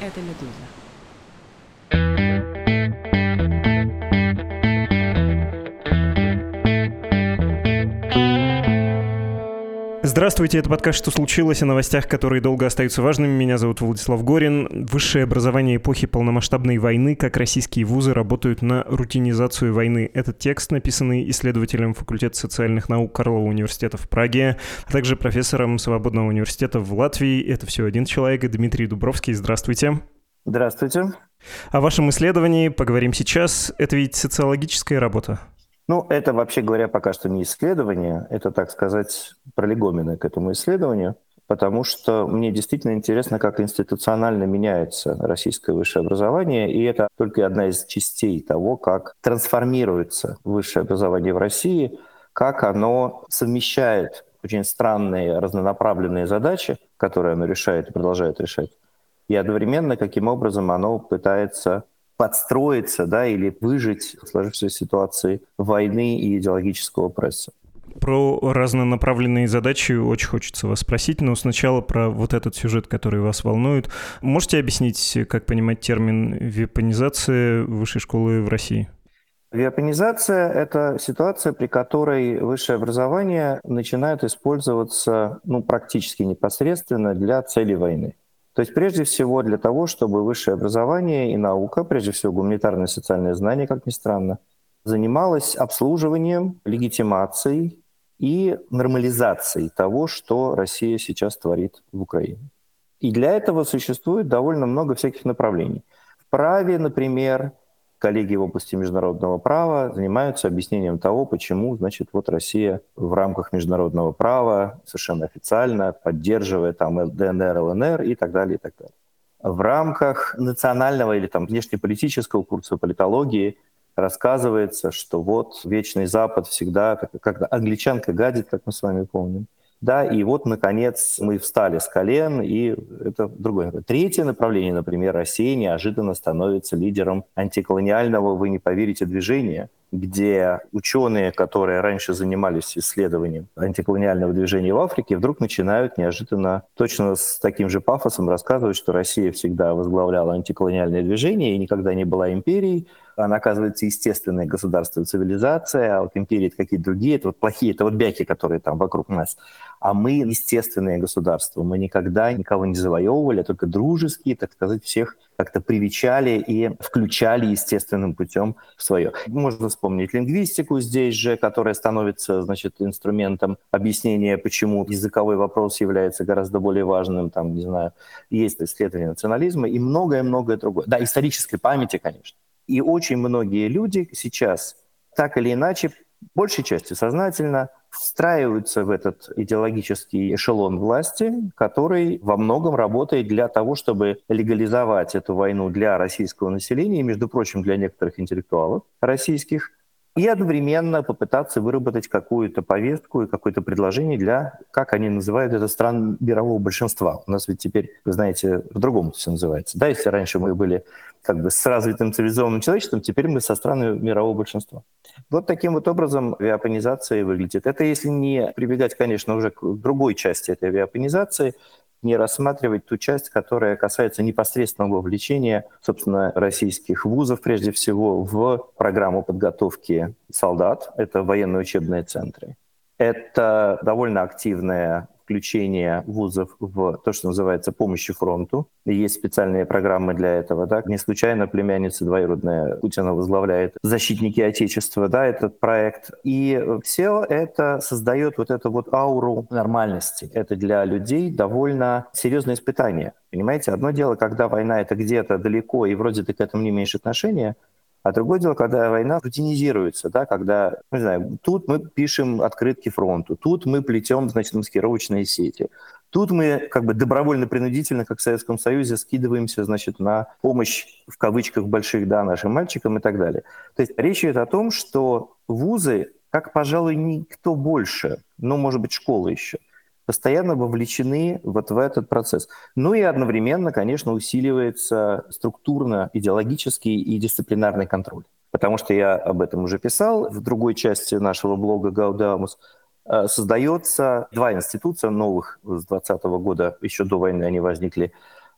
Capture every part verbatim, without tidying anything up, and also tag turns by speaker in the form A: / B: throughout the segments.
A: Это «Медуза».
B: Здравствуйте, это подкаст «Что случилось?» о новостях, которые долго остаются важными. Меня зовут Владислав Горин. Высшее образование эпохи полномасштабной войны, как российские вузы работают на рутинизацию войны. Этот текст, написанный исследователем факультета социальных наук Карлова университета в Праге, а также профессором Свободного университета в Латвии. Это все один человек, Дмитрий Дубровский. Здравствуйте.
C: Здравствуйте.
B: О вашем исследовании поговорим сейчас. Это ведь социологическая работа.
C: Ну, это, вообще говоря, пока что не исследование, это, так сказать, пролегомены к этому исследованию, потому что мне действительно интересно, как институционально меняется российское высшее образование, и это только одна из частей того, как трансформируется высшее образование в России, как оно совмещает очень странные разнонаправленные задачи, которые оно решает и продолжает решать, и одновременно, каким образом оно пытается подстроиться, да, или выжить в сложившейся ситуации войны и идеологического пресса.
B: Про разнонаправленные задачи очень хочется вас спросить, но сначала про вот этот сюжет, который вас волнует. Можете объяснить, как понимать термин «вепонизация высшей школы в России»?
C: Вепонизация — это ситуация, при которой высшее образование начинает использоваться, ну, практически непосредственно для целей войны. То есть прежде всего для того, чтобы высшее образование и наука, прежде всего гуманитарное и социальное знание, как ни странно, занималось обслуживанием, легитимацией и нормализацией того, что Россия сейчас творит в Украине. И для этого существует довольно много всяких направлений. В праве, например, коллеги в области международного права занимаются объяснением того, почему, значит, вот Россия в рамках международного права совершенно официально поддерживает там ДНР, ЛНР и так далее, и так далее. В рамках национального или там внешнеполитического курса политологии рассказывается, что вот Вечный Запад всегда, как, как англичанка гадит, как мы с вами помним. Да, и вот, наконец, мы встали с колен, и это другое. Третье направление, например, Россия неожиданно становится лидером антиколониального, вы не поверите, движения, где ученые, которые раньше занимались исследованием антиколониального движения в Африке, вдруг начинают неожиданно точно с таким же пафосом рассказывать, что Россия всегда возглавляла антиколониальное движение и никогда не была империей. Она, оказывается, естественное государство и цивилизация, а вот империи — это какие-то другие, это вот плохие, это вот бяки, которые там вокруг нас. А мы естественное государство, мы никогда никого не завоевывали, а только дружеские, так сказать, всех как-то привечали и включали естественным путем в свое. Можно вспомнить лингвистику здесь же, которая становится, значит, инструментом объяснения, почему языковой вопрос является гораздо более важным, там, не знаю, есть исследование национализма и многое-многое другое. Да, исторической памяти, конечно. И очень многие люди сейчас так или иначе, большей частью сознательно, встраиваются в этот идеологический эшелон власти, который во многом работает для того, чтобы легализовать эту войну для российского населения, и, между прочим, для некоторых интеллектуалов российских, и одновременно попытаться выработать какую-то повестку и какое-то предложение для, как они называют это, стран мирового большинства. У нас ведь теперь, вы знаете, по-другому все называется. Да, если раньше мы были как бы с развитым цивилизованным человечеством, теперь мы со странами мирового большинства. Вот таким вот образом веапонизация выглядит. Это если не прибегать, конечно, уже к другой части этой веапонизации, не рассматривать ту часть, которая касается непосредственного вовлечения, собственно, российских вузов, прежде всего, в программу подготовки солдат. Это военно-учебные центры. Это довольно активное включение вузов в то, что называется помощью фронту. И есть специальные программы для этого. Да? Не случайно племянница двоюродная Путина возглавляет «Защитники Отечества», да, этот проект. И все это создает вот эту вот ауру нормальности. Это для людей довольно серьезное испытание. Понимаете, одно дело, когда война — это где-то далеко, и вроде ты к этому не имеешь отношения, а другое дело, когда война рутинизируется, да, когда, не знаю, тут мы пишем открытки фронту, тут мы плетем, значит, маскировочные сети, тут мы как бы добровольно-принудительно, как в Советском Союзе, скидываемся, значит, на помощь, в кавычках больших, да, нашим мальчикам и так далее. То есть речь идет о том, что вузы, как, пожалуй, никто больше, ну, может быть, школа еще, постоянно вовлечены вот в этот процесс. Ну и одновременно, конечно, усиливается структурно-идеологический и дисциплинарный контроль. Потому что я об этом уже писал в другой части нашего блога «Гаудамус». Создается два института новых с двадцатого года, еще до войны они возникли.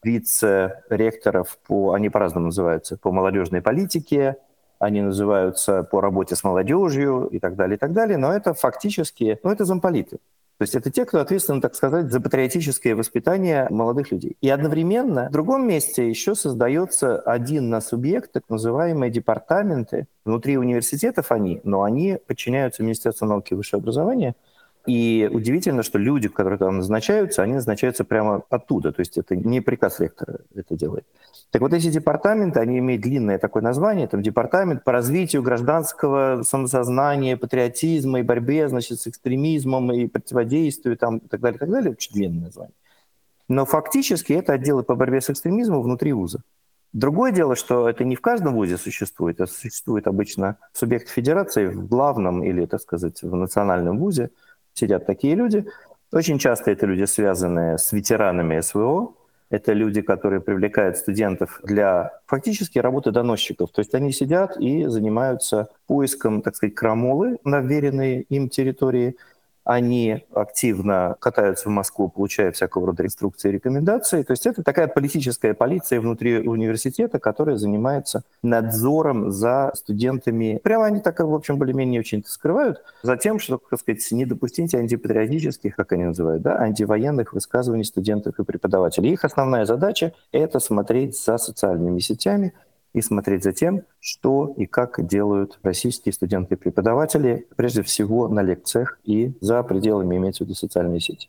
C: вице-ректоров по, они по-разному называются, по молодежной политике, они называются по работе с молодежью и так далее, и так далее. Но это фактически, ну, это замполиты. То есть это те, кто ответственны, так сказать, за патриотическое воспитание молодых людей. И одновременно в другом месте еще создается один на субъект, так называемые департаменты. Внутри университетов они, но они подчиняются Министерству науки и высшего образования. И удивительно, что люди, которые там назначаются, они назначаются прямо оттуда. То есть это не приказ ректора это делает. Так вот эти департаменты, они имеют длинное такое название, там департамент по развитию гражданского самосознания, патриотизма и борьбе, значит, с экстремизмом и противодействию там, и так далее, и так далее. Очень длинное название. Но фактически это отделы по борьбе с экстремизмом внутри вуза. Другое дело, что это не в каждом вузе существует, а существует обычно субъект федерации в главном или, так сказать, в национальном вузе. Сидят такие люди. Очень часто это люди, связанные с ветеранами СВО. Это люди, которые привлекают студентов для фактически работы доносчиков. То есть они сидят и занимаются поиском, так сказать, крамолы на вверенной им территории. Они активно катаются в Москву, получая всякого рода инструкции и рекомендации. То есть это такая политическая полиция внутри университета, которая занимается надзором за студентами. Прямо они так, в общем, более-менее очень скрывают. За тем, что, так сказать, не допустить антипатриотических, как они называют, да, антивоенных высказываний студентов и преподавателей. Их основная задача — это смотреть за социальными сетями и смотреть за тем, что и как делают российские студенты и преподаватели, прежде всего на лекциях и за пределами, имеется в виду, социальные сети.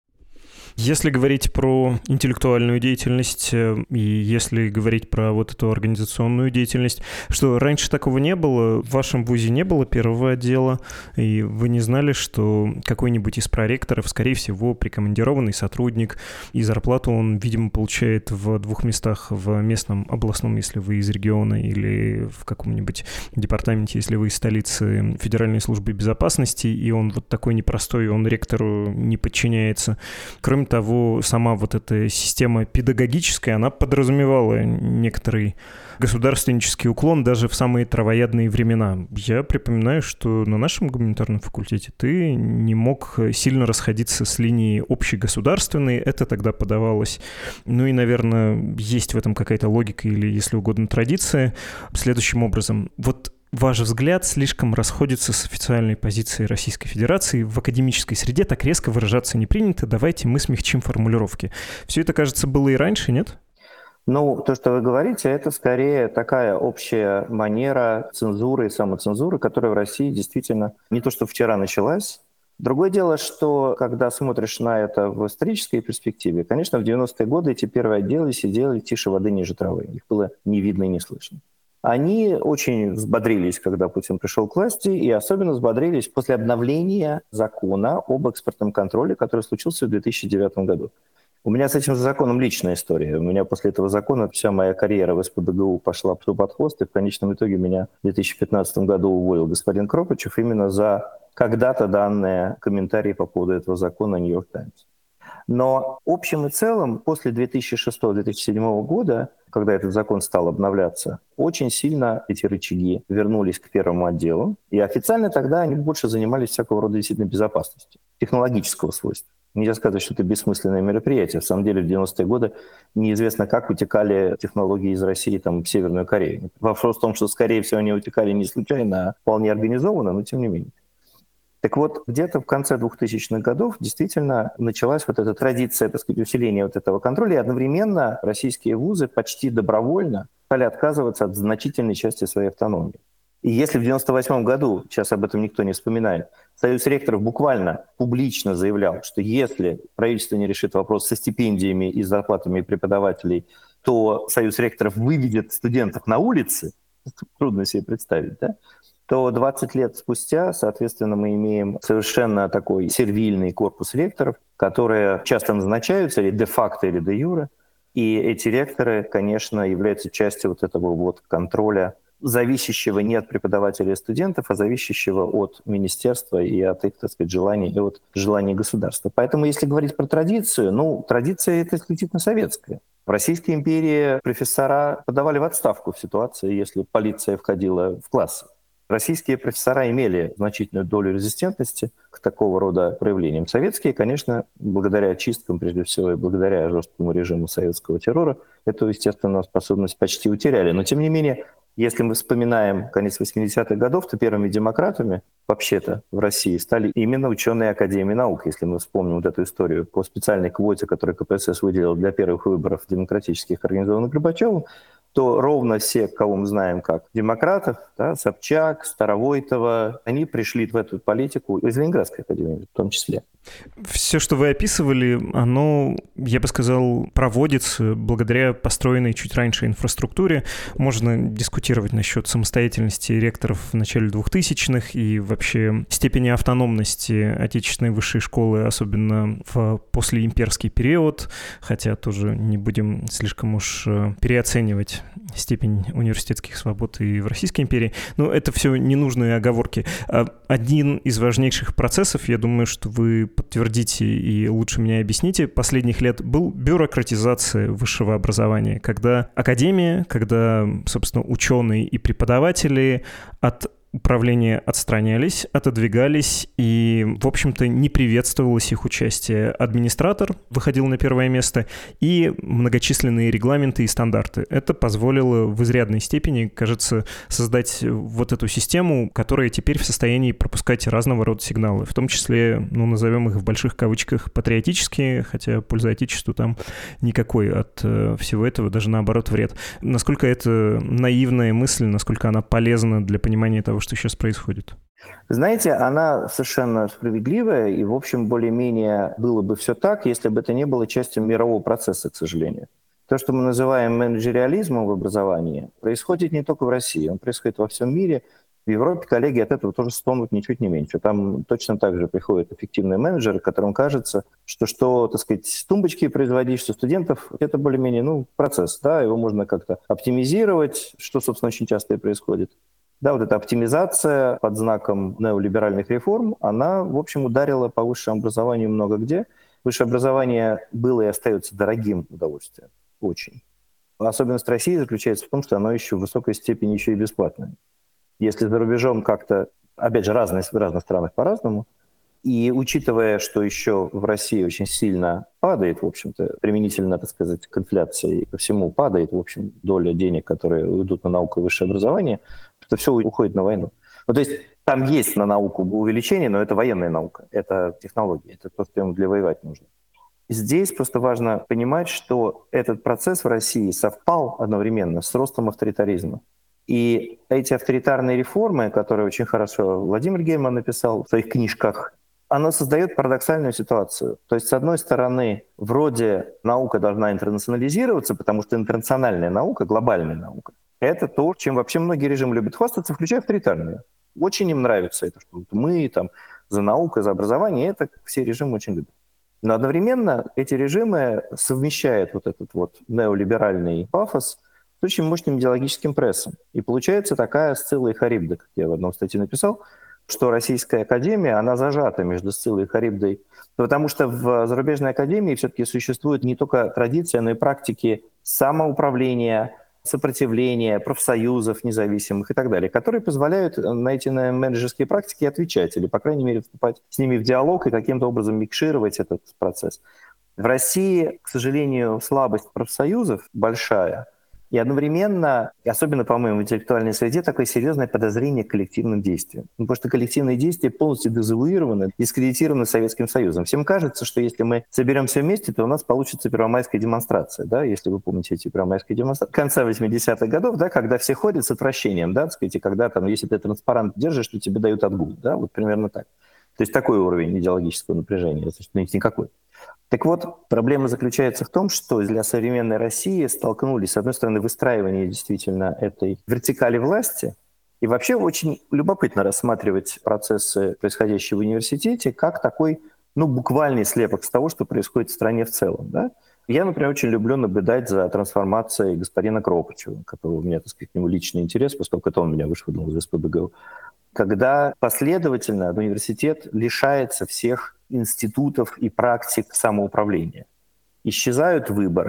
B: Если говорить про интеллектуальную деятельность и если говорить про вот эту организационную деятельность, что раньше такого не было, в вашем вузе не было первого отдела, и вы не знали, что какой-нибудь из проректоров, скорее всего, прикомандированный сотрудник, и зарплату он, видимо, получает в двух местах, в местном областном, если вы из региона, или в каком-нибудь департаменте, если вы из столицы Федеральной службы безопасности, и он вот такой непростой, он ректору не подчиняется. Кроме того, сама вот эта система педагогическая, она подразумевала некоторый государственнический уклон даже в самые травоядные времена. Я припоминаю, что на нашем гуманитарном факультете ты не мог сильно расходиться с линией общегосударственной. Это тогда подавалось. Ну и, наверное, есть в этом какая-то логика или, если угодно, традиция. Следующим образом. Вот ваш взгляд слишком расходится с официальной позицией Российской Федерации. В академической среде так резко выражаться не принято. Давайте мы смягчим формулировки. Все это, кажется, было и раньше, нет?
C: Ну, то, что вы говорите, это скорее такая общая манера цензуры и самоцензуры, которая в России действительно не то, что вчера началась. Другое дело, что когда смотришь на это в исторической перспективе, конечно, в девяностые годы эти первые отделы сидели тише воды ниже травы. Их было не видно и не слышно. Они очень взбодрились, когда Путин пришел к власти, и особенно взбодрились после обновления закона об экспортном контроле, который случился в две тысячи девятом году. У меня с этим законом личная история. У меня после этого закона вся моя карьера в СПбГУ пошла под хвост, и в конечном итоге меня в две тысячи пятнадцатом году уволил господин Кропачев именно за когда-то данные комментарии по поводу этого закона «Нью-Йорк Таймс». Но общем и целом после две тысячи шестого — две тысячи седьмого года, когда этот закон стал обновляться, очень сильно эти рычаги вернулись к первому отделу. И официально тогда они больше занимались всякого рода действительно безопасностью, технологического свойства. Нельзя сказать, что это бессмысленное мероприятие. В самом деле в девяностые годы неизвестно, как утекали технологии из России там, в Северную Корею. Вопрос в том, что, скорее всего, они утекали не случайно, а вполне организованно, но тем не менее. Так вот, где-то в конце двухтысячных годов действительно началась вот эта традиция, так сказать, усиления вот этого контроля, и одновременно российские вузы почти добровольно стали отказываться от значительной части своей автономии. И если в девяносто восьмом году, сейчас об этом никто не вспоминает, Союз ректоров буквально публично заявлял, что если правительство не решит вопрос со стипендиями и зарплатами преподавателей, то Союз ректоров выведет студентов на улицы, трудно себе представить, да? То двадцать лет спустя, соответственно, мы имеем совершенно такой сервильный корпус ректоров, которые часто назначаются или де-факто, или де-юре. И эти ректоры, конечно, являются частью вот этого вот контроля, зависящего не от преподавателей и студентов, а зависящего от министерства и от их, так сказать, желаний, и от желаний государства. Поэтому, если говорить про традицию, ну, традиция это исключительно советская. В Российской империи профессора подавали в отставку в ситуации, если полиция входила в классы. Российские профессора имели значительную долю резистентности к такого рода проявлениям. Советские, конечно, благодаря чисткам, прежде всего, и благодаря жесткому режиму советского террора, эту, естественно, способность почти утеряли. Но, тем не менее, если мы вспоминаем конец восьмидесятых годов, то первыми демократами вообще-то в России стали именно ученые Академии наук. Если мы вспомним вот эту историю по специальной квоте, которую ка пэ эс эс выделил для первых выборов демократических, организованных Горбачевым, то ровно все, кого мы знаем как демократов, да, Собчак, Старовойтова, они пришли в эту политику из Ленинградской академии в том числе.
B: Все, что вы описывали, оно, я бы сказал, проводится благодаря построенной чуть раньше инфраструктуре. Можно дискутировать насчет самостоятельности ректоров в начале двухтысячных и вообще степени автономности отечественной высшей школы, особенно в послеимперский период, хотя тоже не будем слишком уж переоценивать степень университетских свобод и в Российской империи. Но это все ненужные оговорки. Один из важнейших процессов, я думаю, что вы подтвердите и лучше меня объясните, последних лет был бюрократизация высшего образования, когда академия, когда, собственно, ученые и преподаватели от управления отстранялись, отодвигались, и, в общем-то, не приветствовалось их участие. Администратор выходил на первое место, и многочисленные регламенты и стандарты. Это позволило в изрядной степени, кажется, создать вот эту систему, которая теперь в состоянии пропускать разного рода сигналы, в том числе, ну, назовем их в больших кавычках, патриотические, хотя пользы Отечеству там никакой от э, всего этого, даже наоборот вред. Насколько это наивная мысль, насколько она полезна для понимания того, что сейчас происходит?
C: Знаете, она совершенно справедливая, и, в общем, более-менее было бы все так, если бы это не было частью мирового процесса, к сожалению. То, что мы называем менеджериализмом в образовании, происходит не только в России, он происходит во всем мире. В Европе коллеги от этого тоже стонут ничуть не меньше. Там точно так же приходят эффективные менеджеры, которым кажется, что, что так сказать, тумбочки производить, что студентов, это более-менее ну, процесс, да, его можно как-то оптимизировать, что, собственно, очень часто и происходит. Да, вот эта оптимизация под знаком неолиберальных реформ, она, в общем, ударила по высшему образованию много где. Высшее образование было и остается дорогим удовольствием, очень. Особенность России заключается в том, что оно еще в высокой степени еще и бесплатное. Если за рубежом как-то, опять же, разные, в разных странах по-разному, и учитывая, что еще в России очень сильно падает, в общем-то, применительно, так сказать, к инфляции и ко всему падает, в общем, доля денег, которые уйдут на науку и высшее образование, это все уходит на войну. Ну, то есть там есть на науку увеличение, но это военная наука, это технология, это то, что им для воевать нужно. Здесь просто важно понимать, что этот процесс в России совпал одновременно с ростом авторитаризма. И эти авторитарные реформы, которые очень хорошо Владимир Гельман написал в своих книжках, оно создает парадоксальную ситуацию. То есть, с одной стороны, вроде наука должна интернационализироваться, потому что интернациональная наука, глобальная наука, это то, чем вообще многие режимы любят хвастаться, включая авторитарные. Очень им нравится это, что мы там за науку, за образование, это все режимы очень любят. Но одновременно эти режимы совмещают вот этот вот неолиберальный пафос с очень мощным идеологическим прессом. И получается такая Сцилла и Харибда, как я в одном статье написал, что Российская академия, она зажата между Сциллой и Харибдой, потому что в зарубежной академии все-таки существует не только традиция, но и практики самоуправления, сопротивления, профсоюзов независимых и так далее, которые позволяют на эти менеджерские практики отвечать или, по крайней мере, вступать с ними в диалог и каким-то образом микшировать этот процесс. В России, к сожалению, слабость профсоюзов большая, и одновременно, особенно, по-моему, в интеллектуальной среде, такое серьезное подозрение к коллективным действиям. Ну, потому что коллективные действия полностью дезавуированы, дискредитированы Советским Союзом. Всем кажется, что если мы соберемся вместе, то у нас получится первомайская демонстрация, да, если вы помните эти первомайские демонстрации. Конца восьмидесятых годов, да, когда все ходят с отвращением, да, так сказать, и когда там, если ты транспарант держишь, то тебе дают отгул, да, вот примерно так. То есть такой уровень идеологического напряжения, то есть никакой. Так вот, проблема заключается в том, что для современной России столкнулись, с одной стороны, выстраивание действительно этой вертикали власти, и вообще очень любопытно рассматривать процессы, происходящие в университете, как такой, ну, буквальный слепок с того, что происходит в стране в целом, да? Я, например, очень люблю наблюдать за трансформацией господина Кропачева, которого у меня, так сказать, к нему личный интерес, поскольку это он меня вышвырнул из эс пэ бэ гэ у, когда последовательно университет лишается всех институтов и практик самоуправления. Исчезают выборы,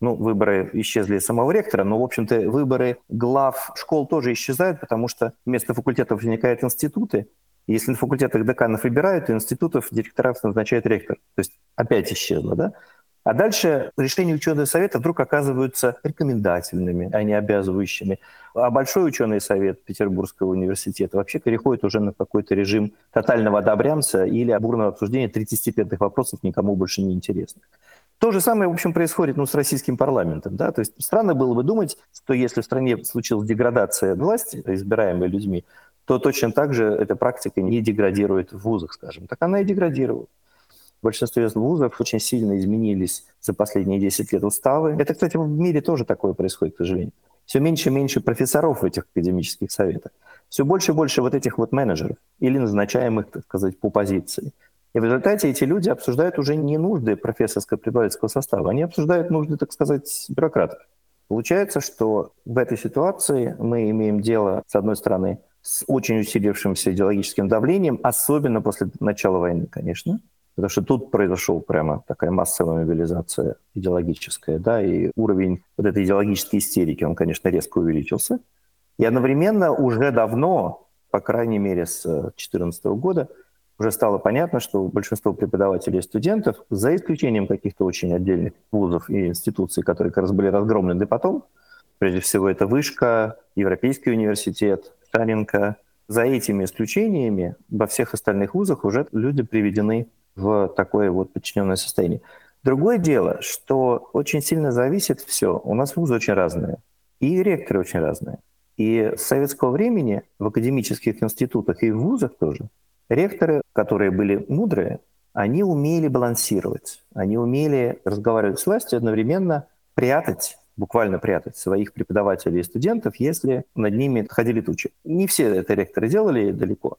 C: Ну, выборы исчезли самого ректора, но, в общем-то, выборы глав школ тоже исчезают, потому что вместо факультетов возникают институты. И если на факультетах деканов выбирают, то институтов директоров назначает ректор. То есть опять исчезло, да? А дальше решения ученого совета вдруг оказываются рекомендательными, а не обязывающими. А большой ученый совет Петербургского университета вообще переходит уже на какой-то режим тотального одобрямца или бурного обсуждения третьестепенных вопросов, никому больше не интересных. То же самое, в общем, происходит ну, с российским парламентом. Да? То есть странно было бы думать, что если в стране случилась деградация власти, избираемой людьми, то точно так же эта практика не деградирует в вузах, скажем. Так она и деградировала. В большинстве вузов очень сильно изменились за последние десять лет уставы. Это, кстати, в мире тоже такое происходит, к сожалению. Все меньше и меньше профессоров в этих академических советах. Все больше и больше вот этих вот менеджеров или назначаемых, так сказать, по позиции. И в результате эти люди обсуждают уже не нужды профессорско-преподавательского состава, они обсуждают нужды, так сказать, бюрократов. Получается, что в этой ситуации мы имеем дело, с одной стороны, с очень усилившимся идеологическим давлением, особенно после начала войны, конечно. Потому что тут произошла прямо такая массовая мобилизация идеологическая, да, и уровень вот этой идеологической истерики, он, конечно, резко увеличился. И одновременно уже давно, по крайней мере, с две тысячи четырнадцатого года, уже стало понятно, что большинство преподавателей и студентов, за исключением каких-то очень отдельных вузов и институций, которые как раз были разгромлены потом, прежде всего это Вышка, Европейский университет, Шаренко, за этими исключениями во всех остальных вузах уже люди приведены в такое вот подчиненное состояние. Другое дело, что очень сильно зависит все. У нас вузы очень разные, и ректоры очень разные. И с советского времени в академических институтах и в вузах тоже ректоры, которые были мудрые, они умели балансировать, они умели разговаривать с властью, одновременно прятать, буквально прятать своих преподавателей и студентов, если над ними ходили тучи. Не все это ректоры делали далеко,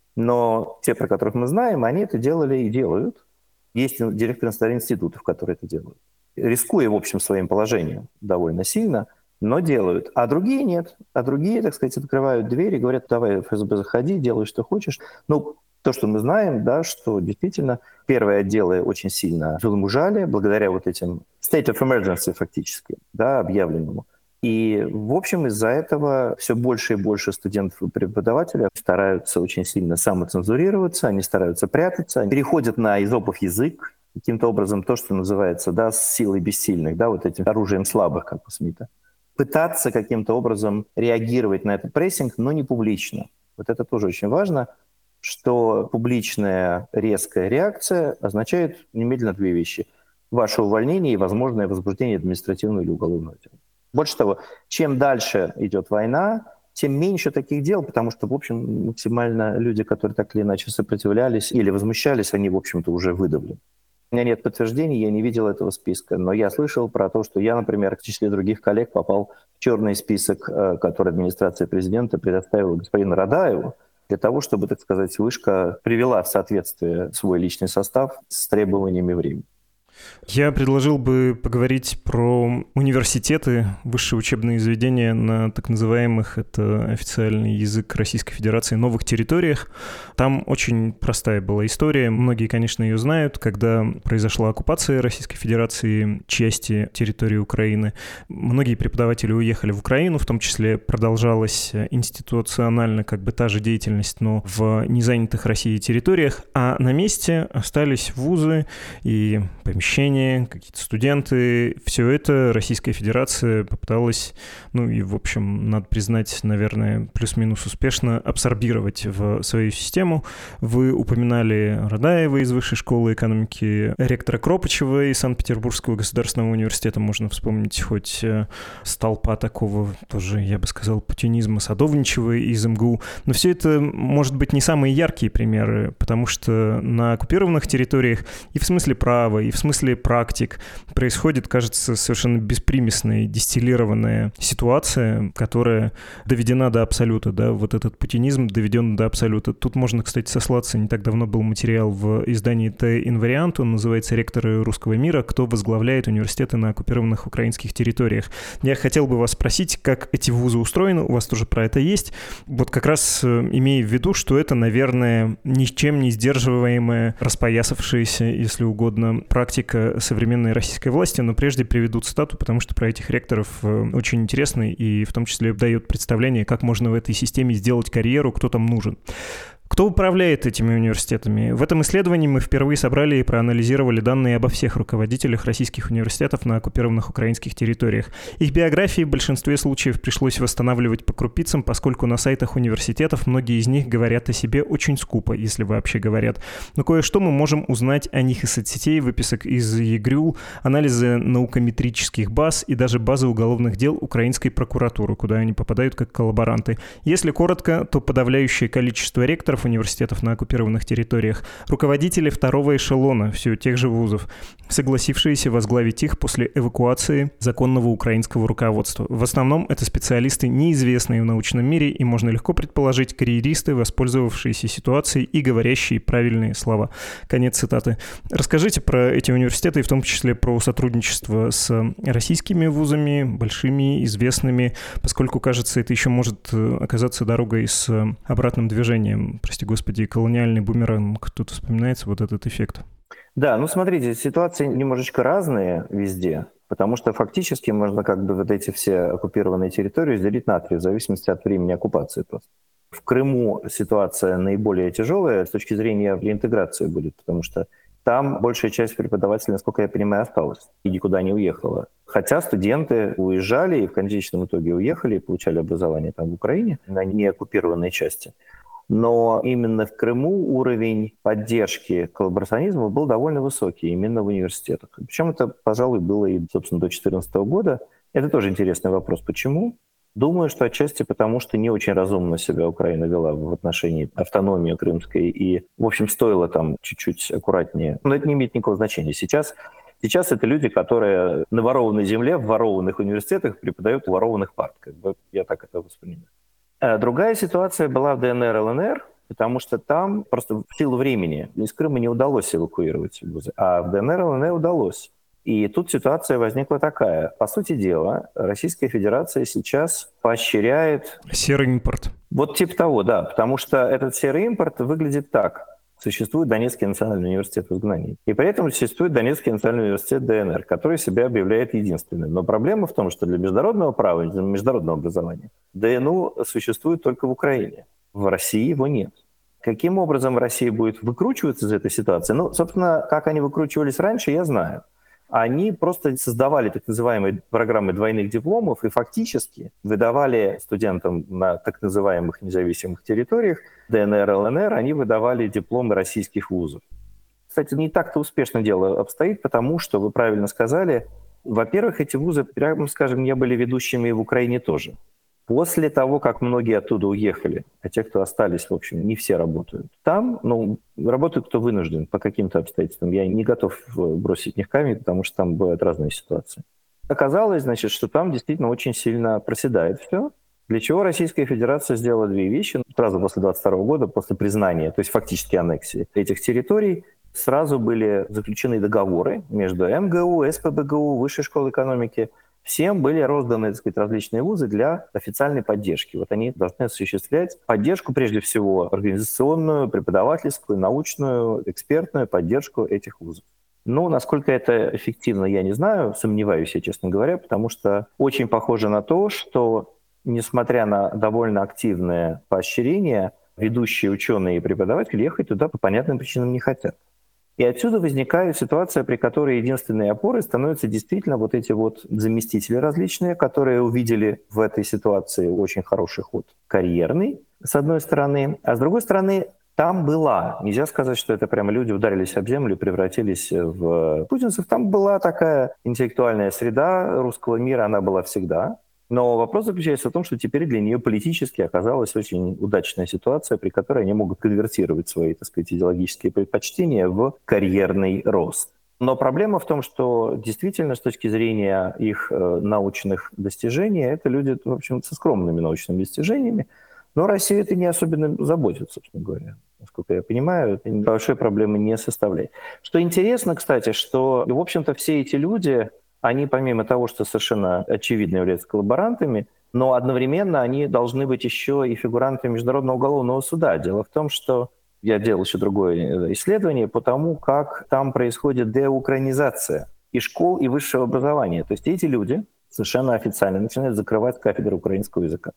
C: но те, про которых мы знаем, они это делали и делают. Есть директоры институтов, которые это делают. Рискуя, в общем, своим положением довольно сильно, но делают. А другие нет. А другие, так сказать, открывают двери, говорят, давай в эф эс бэ заходи, делай, что хочешь. Ну, то, что мы знаем, да, что действительно первые отделы очень сильно возмужали благодаря вот этим state of emergency фактически, да, объявленному. И, в общем, из-за этого все больше и больше студентов и преподавателей стараются очень сильно самоцензурироваться, они стараются прятаться, они переходят на эзопов язык, каким-то образом то, что называется, да, с силой бессильных, да, вот этим оружием слабых, как у Смита. Пытаться каким-то образом реагировать на этот прессинг, но не публично. Вот это тоже очень важно, что публичная резкая реакция означает немедленно две вещи. Ваше увольнение и возможное возбуждение административного или уголовного дела. Больше того, чем дальше идет война, тем меньше таких дел, потому что, в общем, максимально люди, которые так или иначе сопротивлялись или возмущались, они, в общем-то, уже выдавлены. У меня нет подтверждений, я не видел этого списка, но я слышал про то, что я, например, в числе других коллег попал в черный список, который администрация президента предоставила господину Радаеву, для того, чтобы, так сказать, Вышка привела в соответствие свой личный состав с требованиями времени.
B: Я предложил бы поговорить про университеты, высшие учебные заведения на так называемых, это официальный язык Российской Федерации, новых территориях. Там очень простая была история. Многие, конечно, ее знают. Когда произошла оккупация Российской Федерации части территории Украины, многие преподаватели уехали в Украину, в том числе продолжалась институционально как бы та же деятельность, но в незанятых Россией территориях, а на месте остались вузы и помещения, какие-то студенты. Все это Российская Федерация попыталась, ну и, в общем, надо признать, наверное, плюс-минус успешно абсорбировать в свою систему. Вы упоминали Радаева из Высшей школы экономики, ректора Кропачева из Санкт-Петербургского государственного университета. Можно вспомнить хоть столпа такого, тоже, я бы сказал, путинизма Садовничева из эм гэ у. Но все это, может быть, не самые яркие примеры, потому что на оккупированных территориях и в смысле права, и в смысле практик происходит, кажется, совершенно беспримесная, дистиллированная ситуация, которая доведена до абсолюта, да, вот этот путинизм доведен до абсолюта. Тут можно, кстати, сослаться, не так давно был материал в издании «Т Инвариант», он называется «Ректоры русского мира. Кто возглавляет университеты на оккупированных украинских территориях». Я хотел бы вас спросить, как эти вузы устроены, у вас тоже про это есть, вот как раз имея в виду, что это, наверное, ничем не сдерживаемая, распоясавшаяся, если угодно, практика проблематика современной российской власти, но прежде приведу цитату, потому что про этих ректоров очень интересно и в том числе дает представление, как можно в этой системе сделать карьеру, кто там нужен. Кто управляет этими университетами? В этом исследовании мы впервые собрали и проанализировали данные обо всех руководителях российских университетов на оккупированных украинских территориях. Их биографии в большинстве случаев пришлось восстанавливать по крупицам, поскольку на сайтах университетов многие из них говорят о себе очень скупо, если вообще говорят. Но кое-что мы можем узнать о них из соцсетей, выписок из ЕГРЮЛ, анализы наукометрических баз и даже базы уголовных дел украинской прокуратуры, куда они попадают как коллаборанты. Если коротко, то подавляющее количество ректоров университетов на оккупированных территориях, руководители второго эшелона все тех же вузов, согласившиеся возглавить их после эвакуации законного украинского руководства. В основном это специалисты, неизвестные в научном мире, и можно легко предположить карьеристы, воспользовавшиеся ситуацией и говорящие правильные слова. Конец цитаты. Расскажите про эти университеты, и в том числе про сотрудничество с российскими вузами, большими, известными, поскольку, кажется, это еще может оказаться дорогой с обратным движением. Прости господи, колониальный бумеранг. Тут вспоминается вот этот эффект.
C: Да, ну смотрите, ситуации немножечко разные везде, потому что фактически можно как бы вот эти все оккупированные территории разделить на три, в зависимости от времени оккупации просто. В Крыму ситуация наиболее тяжелая с точки зрения реинтеграции будет, потому что там большая часть преподавателей, насколько я понимаю, осталась и никуда не уехала. Хотя студенты уезжали и в конечном итоге уехали и получали образование там в Украине, на неоккупированной части. Но именно в Крыму уровень поддержки коллаборационизма был довольно высокий, именно в университетах. Причем это, пожалуй, было и, собственно, до две тысячи четырнадцатого года. Это тоже интересный вопрос. Почему? Думаю, что отчасти потому, что не очень разумно себя Украина вела в отношении автономии крымской. И, в общем, стоило там чуть-чуть аккуратнее. Но это не имеет никакого значения. Сейчас, сейчас это люди, которые на ворованной земле, в ворованных университетах преподают в ворованных парт. Как бы я так это воспринимаю. Другая ситуация была в ДНР, ЛНР, потому что там просто в силу времени из Крыма не удалось эвакуировать вузы, а в ДНР, ЛНР удалось. И тут ситуация возникла такая. По сути дела, Российская Федерация сейчас поощряет...
B: Серый импорт.
C: Вот типа того, да, потому что этот серый импорт выглядит так. Существует Донецкий национальный университет в изгнании. И при этом существует Донецкий национальный университет ДНР, который себя объявляет единственным. Но проблема в том, что для международного права, для международного образования ДНУ существует только в Украине. В России его нет. Каким образом Россия будет выкручиваться из этой ситуации? Ну, собственно, как они выкручивались раньше, я знаю. Они просто создавали так называемые программы двойных дипломов и фактически выдавали студентам на так называемых независимых территориях ДНР, ЛНР, они выдавали дипломы российских вузов. Кстати, не так-то успешно дело обстоит, потому что, вы правильно сказали, во-первых, эти вузы, прямо скажем, не были ведущими в Украине тоже. После того, как многие оттуда уехали, а те, кто остались, в общем, не все работают. Там, ну, работают кто вынужден по каким-то обстоятельствам. Я не готов бросить в них камень, потому что там бывают разные ситуации. Оказалось, значит, что там действительно очень сильно проседает все. Для чего Российская Федерация сделала две вещи. Сразу после двадцать второго года, после признания, то есть фактически аннексии этих территорий, сразу были заключены договоры между МГУ, СПбГУ, Высшей школой экономики. Всем были розданы, так сказать, различные вузы для официальной поддержки. Вот они должны осуществлять поддержку, прежде всего, организационную, преподавательскую, научную, экспертную поддержку этих вузов. Ну, насколько это эффективно, я не знаю, сомневаюсь я, честно говоря, потому что очень похоже на то, что, несмотря на довольно активное поощрение, ведущие ученые и преподаватели ехать туда по понятным причинам не хотят. И отсюда возникает ситуация, при которой единственной опорой становятся действительно вот эти вот заместители различные, которые увидели в этой ситуации очень хороший ход карьерный, с одной стороны. А с другой стороны, там была, нельзя сказать, что это прямо люди ударились об землю и превратились в путинцев. Там была такая интеллектуальная среда русского мира, она была всегда. Но вопрос заключается в том, что теперь для нее политически оказалась очень удачная ситуация, при которой они могут конвертировать свои, так сказать, идеологические предпочтения в карьерный рост. Но проблема в том, что действительно с точки зрения их э, научных достижений, это люди, в общем, со скромными научными достижениями, но Россия это не особенно заботит, собственно говоря. Насколько я понимаю, это большой проблемы не составляет. Что интересно, кстати, что, в общем-то, все эти люди... Они, помимо того, что совершенно очевидно являются коллаборантами, но одновременно они должны быть еще и фигурантами Международного уголовного суда. Дело в том, что Я делал еще другое исследование по тому, как там происходит деукраинизация и школ, и высшего образования. То есть эти люди совершенно официально начинают закрывать кафедры украинского языка.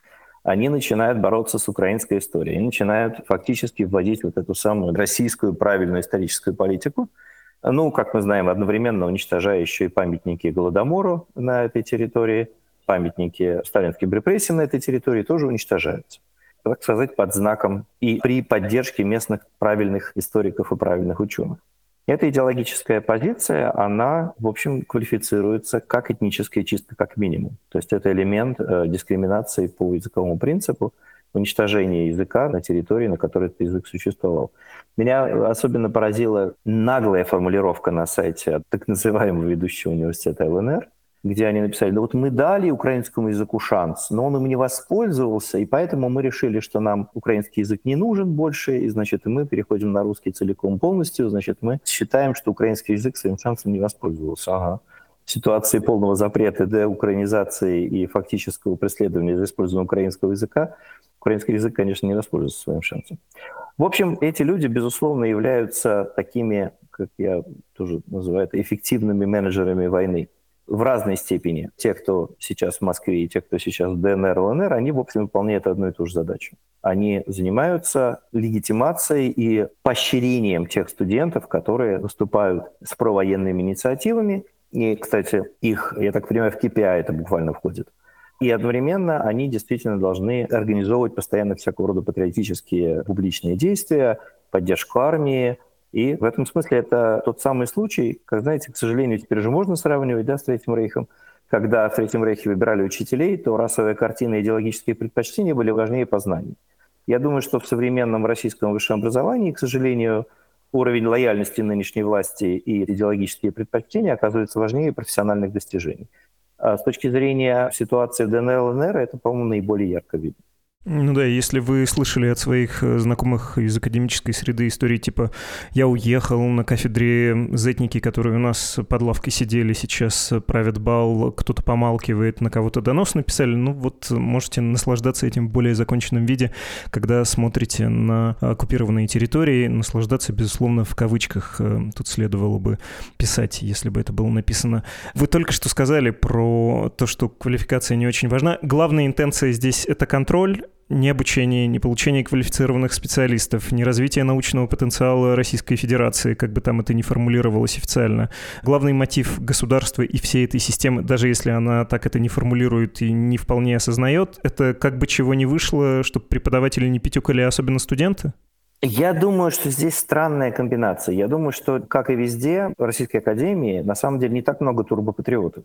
C: Они начинают бороться с украинской историей, они начинают фактически вводить вот эту самую российскую правильную историческую политику, ну, как мы знаем, одновременно уничтожая еще и памятники Голодомору на этой территории, памятники сталинским репрессиям на этой территории тоже уничтожаются, так сказать, под знаком и при поддержке местных правильных историков и правильных ученых. Эта идеологическая позиция, она, в общем, квалифицируется как этническая чистка, как минимум. То есть это элемент э, дискриминации по языковому принципу, уничтожения языка на территории, на которой этот язык существовал. Меня особенно поразила наглая формулировка на сайте от так называемого ведущего университета ЛНР, где они написали: да вот мы дали украинскому языку шанс, но он им не воспользовался, и поэтому мы решили, что нам украинский язык не нужен больше, и, значит, и мы переходим на русский целиком полностью, значит, мы считаем, что украинский язык своим шансом не воспользовался. Ага. В ситуации полного запрета, деукраинизации и фактического преследования за использование украинского языка, украинский язык, конечно, не воспользовался своим шансом. В общем, эти люди, безусловно, являются такими, как я тоже называю это, эффективными менеджерами войны. В разной степени. Те, кто сейчас в Москве, и те, кто сейчас в ДНР, ЛНР, они, в общем, выполняют одну и ту же задачу. Они занимаются легитимацией и поощрением тех студентов, которые выступают с провоенными инициативами. И, кстати, их, я так понимаю, в кей пи ай это буквально входит. И одновременно они действительно должны организовывать постоянно всякого рода патриотические публичные действия, поддержку армии. И в этом смысле это тот самый случай, как, знаете, к сожалению, теперь же можно сравнивать, да, с Третьим Рейхом. Когда в Третьем Рейхе выбирали учителей, то расовая картина и идеологические предпочтения были важнее познаний. Я думаю, что в современном российском высшем образовании, к сожалению, уровень лояльности нынешней власти и идеологические предпочтения оказываются важнее профессиональных достижений. А с точки зрения ситуации в ДНР, ЛНР, это, по-моему, наиболее ярко видно.
B: Ну да, если вы слышали от своих знакомых из академической среды истории типа «я уехал на кафедре зетники, которые у нас под лавкой сидели, сейчас правят бал, кто-то помалкивает, на кого-то донос написали», ну вот можете наслаждаться этим в более законченном виде, когда смотрите на оккупированные территории, наслаждаться, безусловно, в кавычках, тут следовало бы писать, если бы это было написано. Вы только что сказали про то, что квалификация не очень важна. Главная интенция здесь — это контроль, ни обучение, ни получение квалифицированных специалистов, ни развитие научного потенциала Российской Федерации, как бы там это ни формулировалось официально. Главный мотив государства и всей этой системы, даже если она так это не формулирует и не вполне осознает, это как бы чего не вышло, чтобы преподаватели не пятюкали, особенно студенты?
C: Я думаю, что здесь странная комбинация. Я думаю, что, как и везде, в Российской Академии на самом деле не так много турбопатриотов.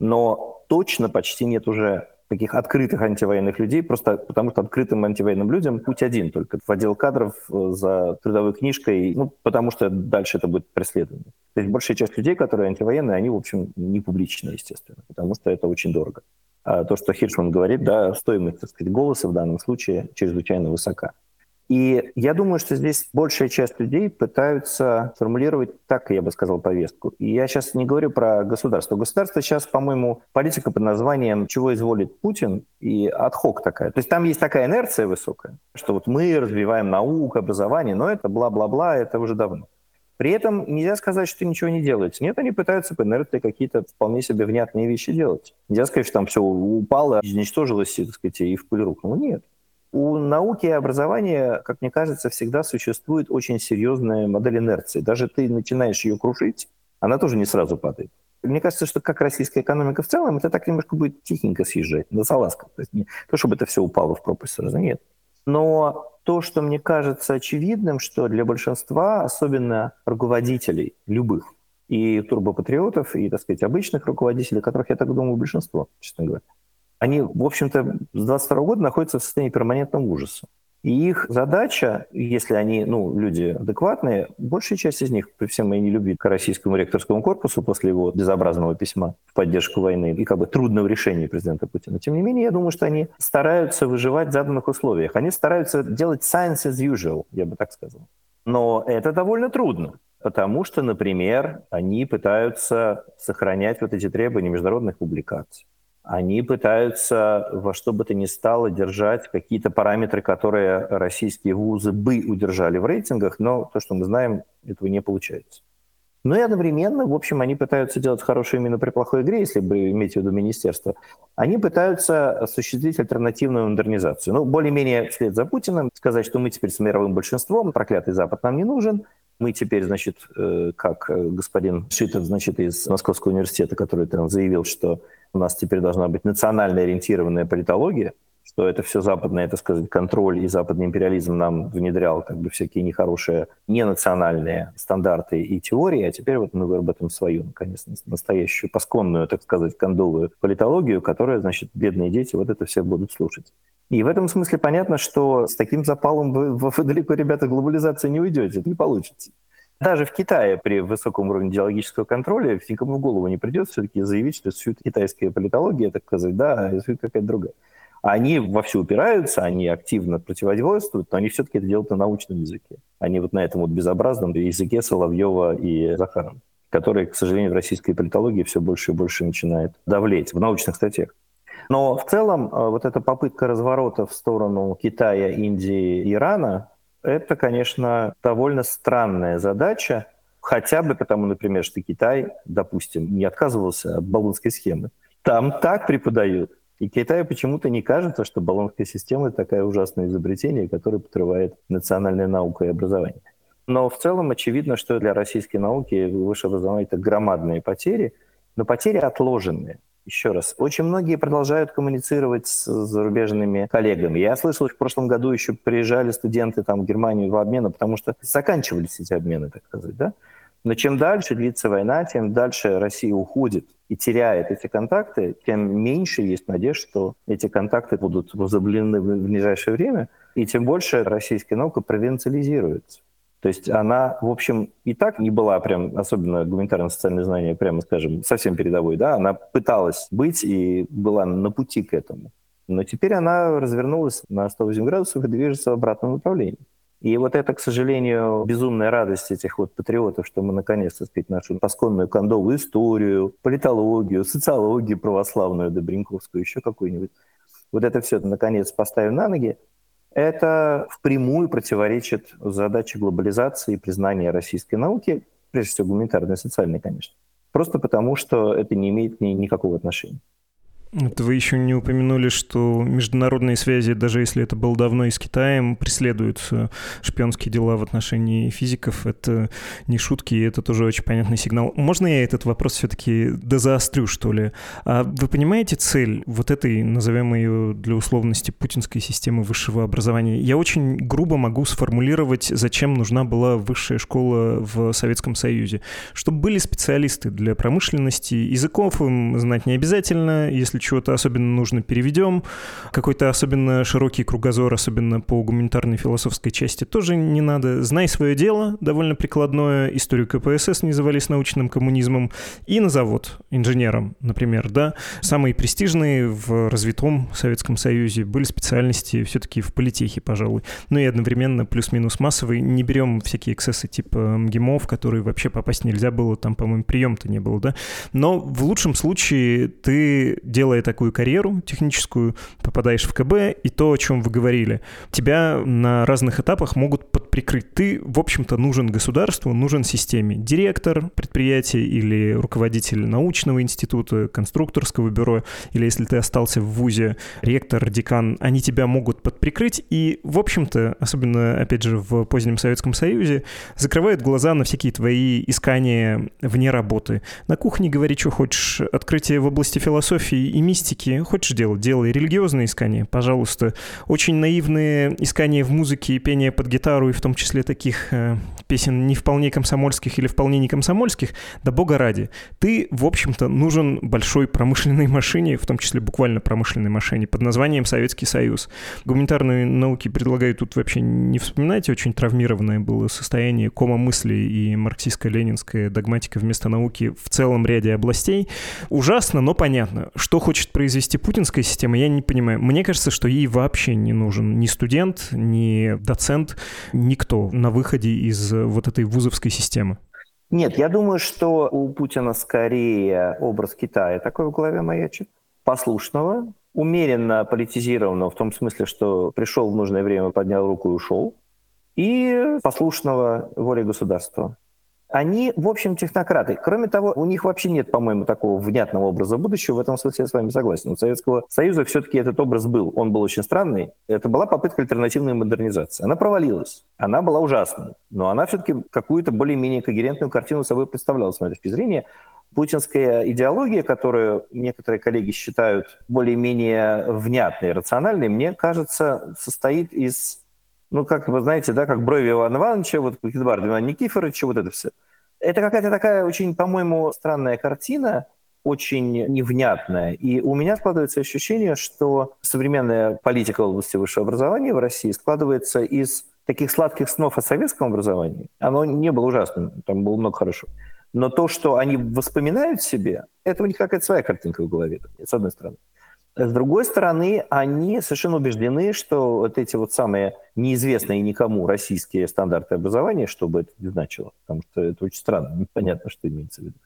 C: Но точно почти нет уже таких открытых антивоенных людей, просто потому что открытым антивоенным людям путь один только в отдел кадров за трудовой книжкой, ну, потому что дальше это будет преследование. То есть большая часть людей, которые антивоенные, они, в общем, не публичные, естественно, потому что это очень дорого. А то, что Хиршман говорит, да, стоимость, так сказать, голоса в данном случае чрезвычайно высока. И я думаю, что здесь большая часть людей пытаются формулировать так, я бы сказал, повестку. И я сейчас не говорю про государство. Государство сейчас, по-моему, политика под названием «Чего изволит Путин» и адхок такая. То есть там есть такая инерция высокая, что вот мы развиваем науку, образование, но это бла-бла-бла, это уже давно. При этом нельзя сказать, что ничего не делается. Нет, они пытаются по инерции какие-то вполне себе внятные вещи делать. Нельзя сказать, что там все упало, уничтожилось, так сказать, и в пыль рухнуло. Нет. У науки и образования, как мне кажется, всегда существует очень серьезная модель инерции. Даже ты начинаешь ее крушить, она тоже не сразу падает. Мне кажется, что как российская экономика в целом, это так немножко будет тихенько съезжать, на салазках. То есть не то, чтобы это все упало в пропасть сразу, нет. Но то, что мне кажется очевидным, что для большинства, особенно руководителей любых, и турбопатриотов, и, так сказать, обычных руководителей, которых, я так думаю, большинство, честно говоря, они, в общем-то, с двадцать второго года находятся в состоянии перманентного ужаса. И их задача, если они, ну, люди адекватные, большая часть из них, при всей моей нелюбви к российскому ректорскому корпусу после его безобразного письма в поддержку войны и как бы трудного решения президента Путина, тем не менее, я думаю, что они стараются выживать в заданных условиях. Они стараются делать science as usual, я бы так сказал. Но это довольно трудно, потому что, например, они пытаются сохранять вот эти требования международных публикаций. Они пытаются во что бы то ни стало держать какие-то параметры, которые российские вузы бы удержали в рейтингах, но то, что мы знаем, этого не получается. Ну и одновременно, в общем, они пытаются делать хорошую именно при плохой игре, если вы имеете в виду министерство. Они пытаются осуществить альтернативную модернизацию. Ну, более-менее вслед за Путиным сказать, что мы теперь с мировым большинством, проклятый Запад нам не нужен. Мы теперь, значит, как господин Шитов, значит, из Московского университета, который там заявил, что у нас теперь должна быть национально ориентированная политология, что это все западное, так сказать, контроль и западный империализм нам внедрял как бы всякие нехорошие, ненациональные стандарты и теории, а теперь вот мы выработаем свою, наконец, настоящую, посконную, так сказать, кондовую политологию, которая, значит, бедные дети вот это все будут слушать. И в этом смысле понятно, что с таким запалом вы, вы далеко, ребята, глобализации не уйдете, это не получится. Даже в Китае при высоком уровне идеологического контроля никому в голову не придет все-таки заявить, что существует китайская политология, так сказать, да, а существует какая-то другая. Они вовсю упираются, они активно противодействуют, но они все-таки это делают на научном языке. Они вот на этом вот безобразном языке Соловьева и Захарова, который, к сожалению, в российской политологии все больше и больше начинает давлеть в научных статьях. Но в целом вот эта попытка разворота в сторону Китая, Индии, Ирана, это, конечно, довольно странная задача, хотя бы потому, например, что Китай, допустим, не отказывался от Болонской схемы. Там так преподают. И Китаю почему-то не кажется, что Болонская система — это такое ужасное изобретение, которое подрывает национальную науку и образование. Но в целом очевидно, что для российской науки высшее образование — это громадные потери, но потери отложенные. Еще раз, очень многие продолжают коммуницировать с зарубежными коллегами. Я слышал, в прошлом году еще приезжали студенты там, в Германию в обмены, потому что заканчивались эти обмены, так сказать, да? Но чем дальше длится война, тем дальше Россия уходит и теряет эти контакты, тем меньше есть надежд, что эти контакты будут возобновлены в ближайшее время, и тем больше российская наука провинциализируется. То есть она, в общем, и так не была прям, особенно гуманитарно-социальные знания, прямо скажем, совсем передовой, да, она пыталась быть и была на пути к этому. Но теперь она развернулась на сто восемь градусов и движется в обратном направлении. И вот это, к сожалению, безумная радость этих вот патриотов, что мы наконец-то, так сказать, нашу посконную кондовую историю, политологию, социологию православную, добренковскую, еще какую-нибудь, вот это все наконец поставим на ноги, это впрямую противоречит задаче глобализации и признания российской науки, прежде всего гуманитарной и социальной, конечно, просто потому, что это не имеет к ней никакого отношения.
B: Это вы еще не упомянули, что международные связи, даже если это было давно и с Китаем, преследуют шпионские дела в отношении физиков. Это не шутки, и это тоже очень понятный сигнал. Можно я этот вопрос все-таки дозаострю, что ли? А вы понимаете цель вот этой, назовем ее для условности, путинской системы высшего образования? Я очень грубо могу сформулировать, зачем нужна была высшая школа в Советском Союзе. Чтобы были специалисты для промышленности, языков им знать не обязательно, если чего-то особенно нужно, переведем. Какой-то особенно широкий кругозор, особенно по гуманитарной философской части, тоже не надо. Знай свое дело, довольно прикладное. Историю ка пэ эс эс не завались научным коммунизмом. И на завод инженером, например, да. Самые престижные в развитом Советском Союзе были специальности все-таки в политехе, пожалуй. Ну и одновременно плюс-минус массовые. Не берем всякие эксцессы типа МГИМО, в которые вообще попасть нельзя было, там, по-моему, прием-то не было, да. Но в лучшем случае ты делаешь делая такую карьеру техническую, попадаешь в ка бэ, и то, о чем вы говорили, тебя на разных этапах могут подприкрыть. Ты, в общем-то, нужен государству, нужен системе. Директор предприятия или руководитель научного института, конструкторского бюро, или если ты остался в вузе, ректор, декан, они тебя могут подприкрыть, и, в общем-то, особенно, опять же, в позднем Советском Союзе, закрывают глаза на всякие твои искания вне работы. На кухне говори, что хочешь, открытие в области философии и мистики хочешь делать, делай. Религиозные искания, пожалуйста. Очень наивные искания в музыке и пение под гитару, и в том числе таких э, песен не вполне комсомольских или вполне не комсомольских, да бога ради. Ты, в общем-то, нужен большой промышленной машине, в том числе буквально промышленной машине, под названием Советский Союз. Гуманитарные науки предлагаю тут вообще не вспоминать, очень травмированное было состояние кома мысли и марксистско-ленинская догматика вместо науки в целом ряде областей. Ужасно, но понятно. Что хочет произвести путинская система, я не понимаю. Мне кажется, что ей вообще не нужен ни студент, ни доцент, никто на выходе из вот этой вузовской системы.
C: Нет, я думаю, что у Путина скорее образ Китая такой в голове маячит. послушного, умеренно политизированного, в том смысле, что пришел в нужное время, поднял руку и ушел, и послушного воле государства. Они, в общем, технократы. Кроме того, у них вообще нет, по-моему, такого внятного образа будущего. В этом смысле я с вами согласен. У Советского Союза все-таки этот образ был. Он был очень странный. Это была попытка альтернативной модернизации. Она провалилась. Она была ужасной. Но она все-таки какую-то более-менее когерентную картину собой представляла, с моей точки зрения. Путинская идеология, которую некоторые коллеги считают более-менее внятной, рациональной, мне кажется, состоит из... Ну, как вы знаете, да, как брови Ивана Ивановича, вот Эдуарда Ивана Никифоровича, вот это все. Это какая-то такая очень, по-моему, странная картина, очень невнятная. И у меня складывается ощущение, что современная политика в области высшего образования в России складывается из таких сладких снов о советском образовании. Оно не было ужасным, там было много хорошего. Но то, что они воспоминают себе, это у них какая-то своя картинка в голове, с одной стороны. С другой стороны, они совершенно убеждены, что вот эти вот самые неизвестные никому российские стандарты образования, что бы это ни значило, потому что это очень странно, непонятно, что имеется в виду,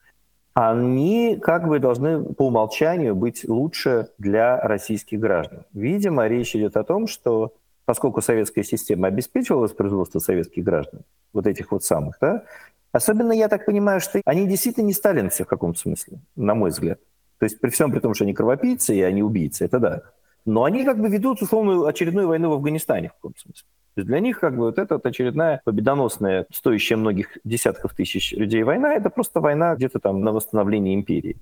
C: они как бы должны по умолчанию быть лучше для российских граждан. Видимо, речь идет о том, что поскольку советская система обеспечивала воспроизводство советских граждан, вот этих вот самых, да, особенно я так понимаю, что они действительно не сталинцы в каком-то смысле, на мой взгляд. То есть при всем при том, что они кровопийцы и они убийцы, это да. Но они как бы ведут условную очередную войну в Афганистане в каком-то смысле. То есть для них как бы вот эта вот очередная победоносная, стоящая многих десятков тысяч людей война, это просто война где-то там на восстановление империи.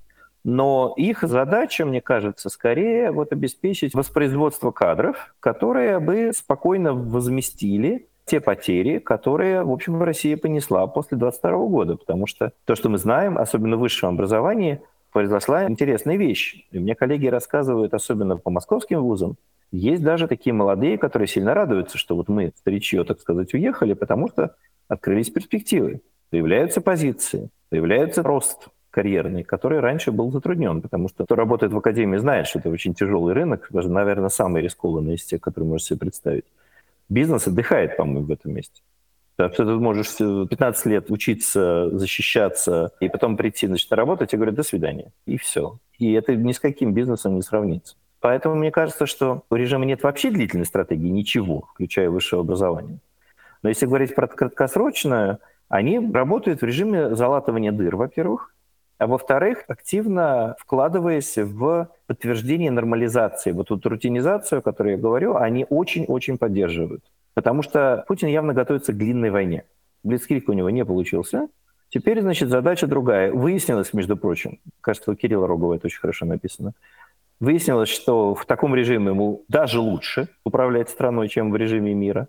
C: Но их задача, мне кажется, скорее вот обеспечить воспроизводство кадров, которые бы спокойно возместили те потери, которые, в общем, Россия понесла после двадцать второго года. Потому что то, что мы знаем, особенно в высшем образовании, произошла интересная вещь. И мне коллеги рассказывают, особенно по московским вузам, есть даже такие молодые, которые сильно радуются, что вот мы, старичье, так сказать, уехали, потому что открылись перспективы, появляются позиции, появляется рост карьерный, который раньше был затруднен, потому что кто работает в академии, знает, что это очень тяжелый рынок, даже, наверное, самый рискованный из тех, которые можете себе представить. Бизнес отдыхает, по-моему, в этом месте. Так что ты можешь пятнадцать лет учиться, защищаться, и потом прийти, значит, работать, и говорят, до свидания. И все. И это ни с каким бизнесом не сравнится. Поэтому мне кажется, что у режима нет вообще длительной стратегии, ничего, включая высшее образование. Но если говорить про краткосрочное, они работают в режиме залатывания дыр, во-первых, а во-вторых, активно вкладываясь в подтверждение нормализации. Вот эту рутинизацию, о которой я говорю, они очень-очень поддерживают. Потому что Путин явно готовится к длинной войне. Блицкриг у него не получился. Теперь, значит, задача другая. Выяснилось, между прочим, кажется, у Кирилла Рогова это очень хорошо написано, выяснилось, что в таком режиме ему даже лучше управлять страной, чем в режиме мира.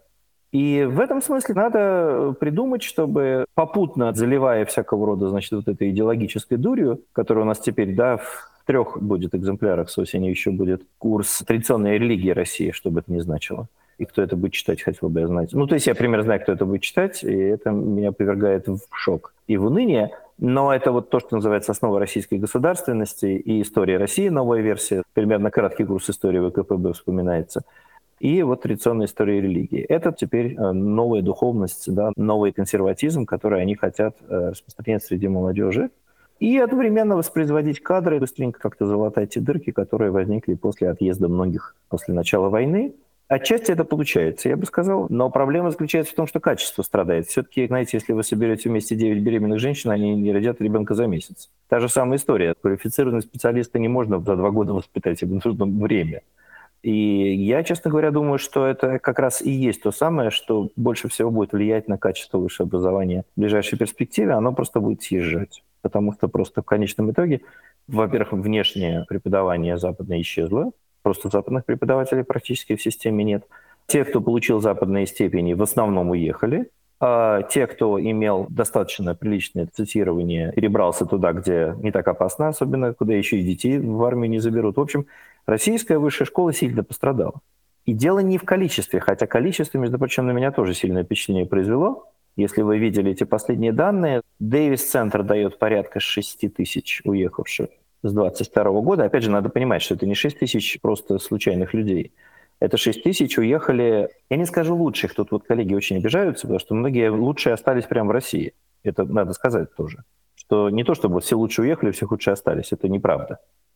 C: И в этом смысле надо придумать, чтобы попутно заливая всякого рода, значит, вот этой идеологической дурью, которая у нас теперь, да, в трех будет экземплярах с осени еще будет курс «Традиционная религия России», что бы это ни значило. И кто это будет читать, хотел бы я знать. Ну, то есть я примерно знаю, кто это будет читать, и это меня повергает в шок и в уныние. Но это вот то, что называется «Основа российской государственности» и «История России», новая версия. Примерно краткий курс истории ВКПБ вспоминается. И вот традиционная история религии. Это теперь новая духовность, да, новый консерватизм, который они хотят распространять среди молодежи. И одновременно воспроизводить кадры, быстренько как-то залатать те дырки, которые возникли после отъезда многих после начала войны. Отчасти это получается, я бы сказал, но проблема заключается в том, что качество страдает. Все-таки, знаете, если вы соберете вместе девять беременных женщин, они не родят ребенка за месяц. Та же самая история. Квалифицированного специалиста не можно за два года воспитать, ему нужно время. И я, честно говоря, думаю, что это как раз и есть то самое, что больше всего будет влиять на качество высшего образования в ближайшей перспективе. Оно просто будет съезжать. Потому что просто в конечном итоге, во-первых, внешнее преподавание западное исчезло. Просто западных преподавателей практически в системе нет. Те, кто получил западные степени, в основном уехали. А те, кто имел достаточно приличное цитирование, перебрался туда, где не так опасно, особенно, куда еще и детей в армию не заберут. В общем, российская высшая школа сильно пострадала. И дело не в количестве, хотя количество, между прочим, на меня тоже сильное впечатление произвело. Если вы видели эти последние данные, Дэвис-центр дает порядка шесть тысяч уехавших с двадцать второго года. Опять же, надо понимать, что это не шесть тысяч просто случайных людей. Это шесть тысяч уехали, я не скажу лучших, тут вот коллеги очень обижаются, потому что многие лучшие остались прямо в России. Это надо сказать тоже. Что не то, чтобы все лучшие уехали, все худшие остались. Это неправда.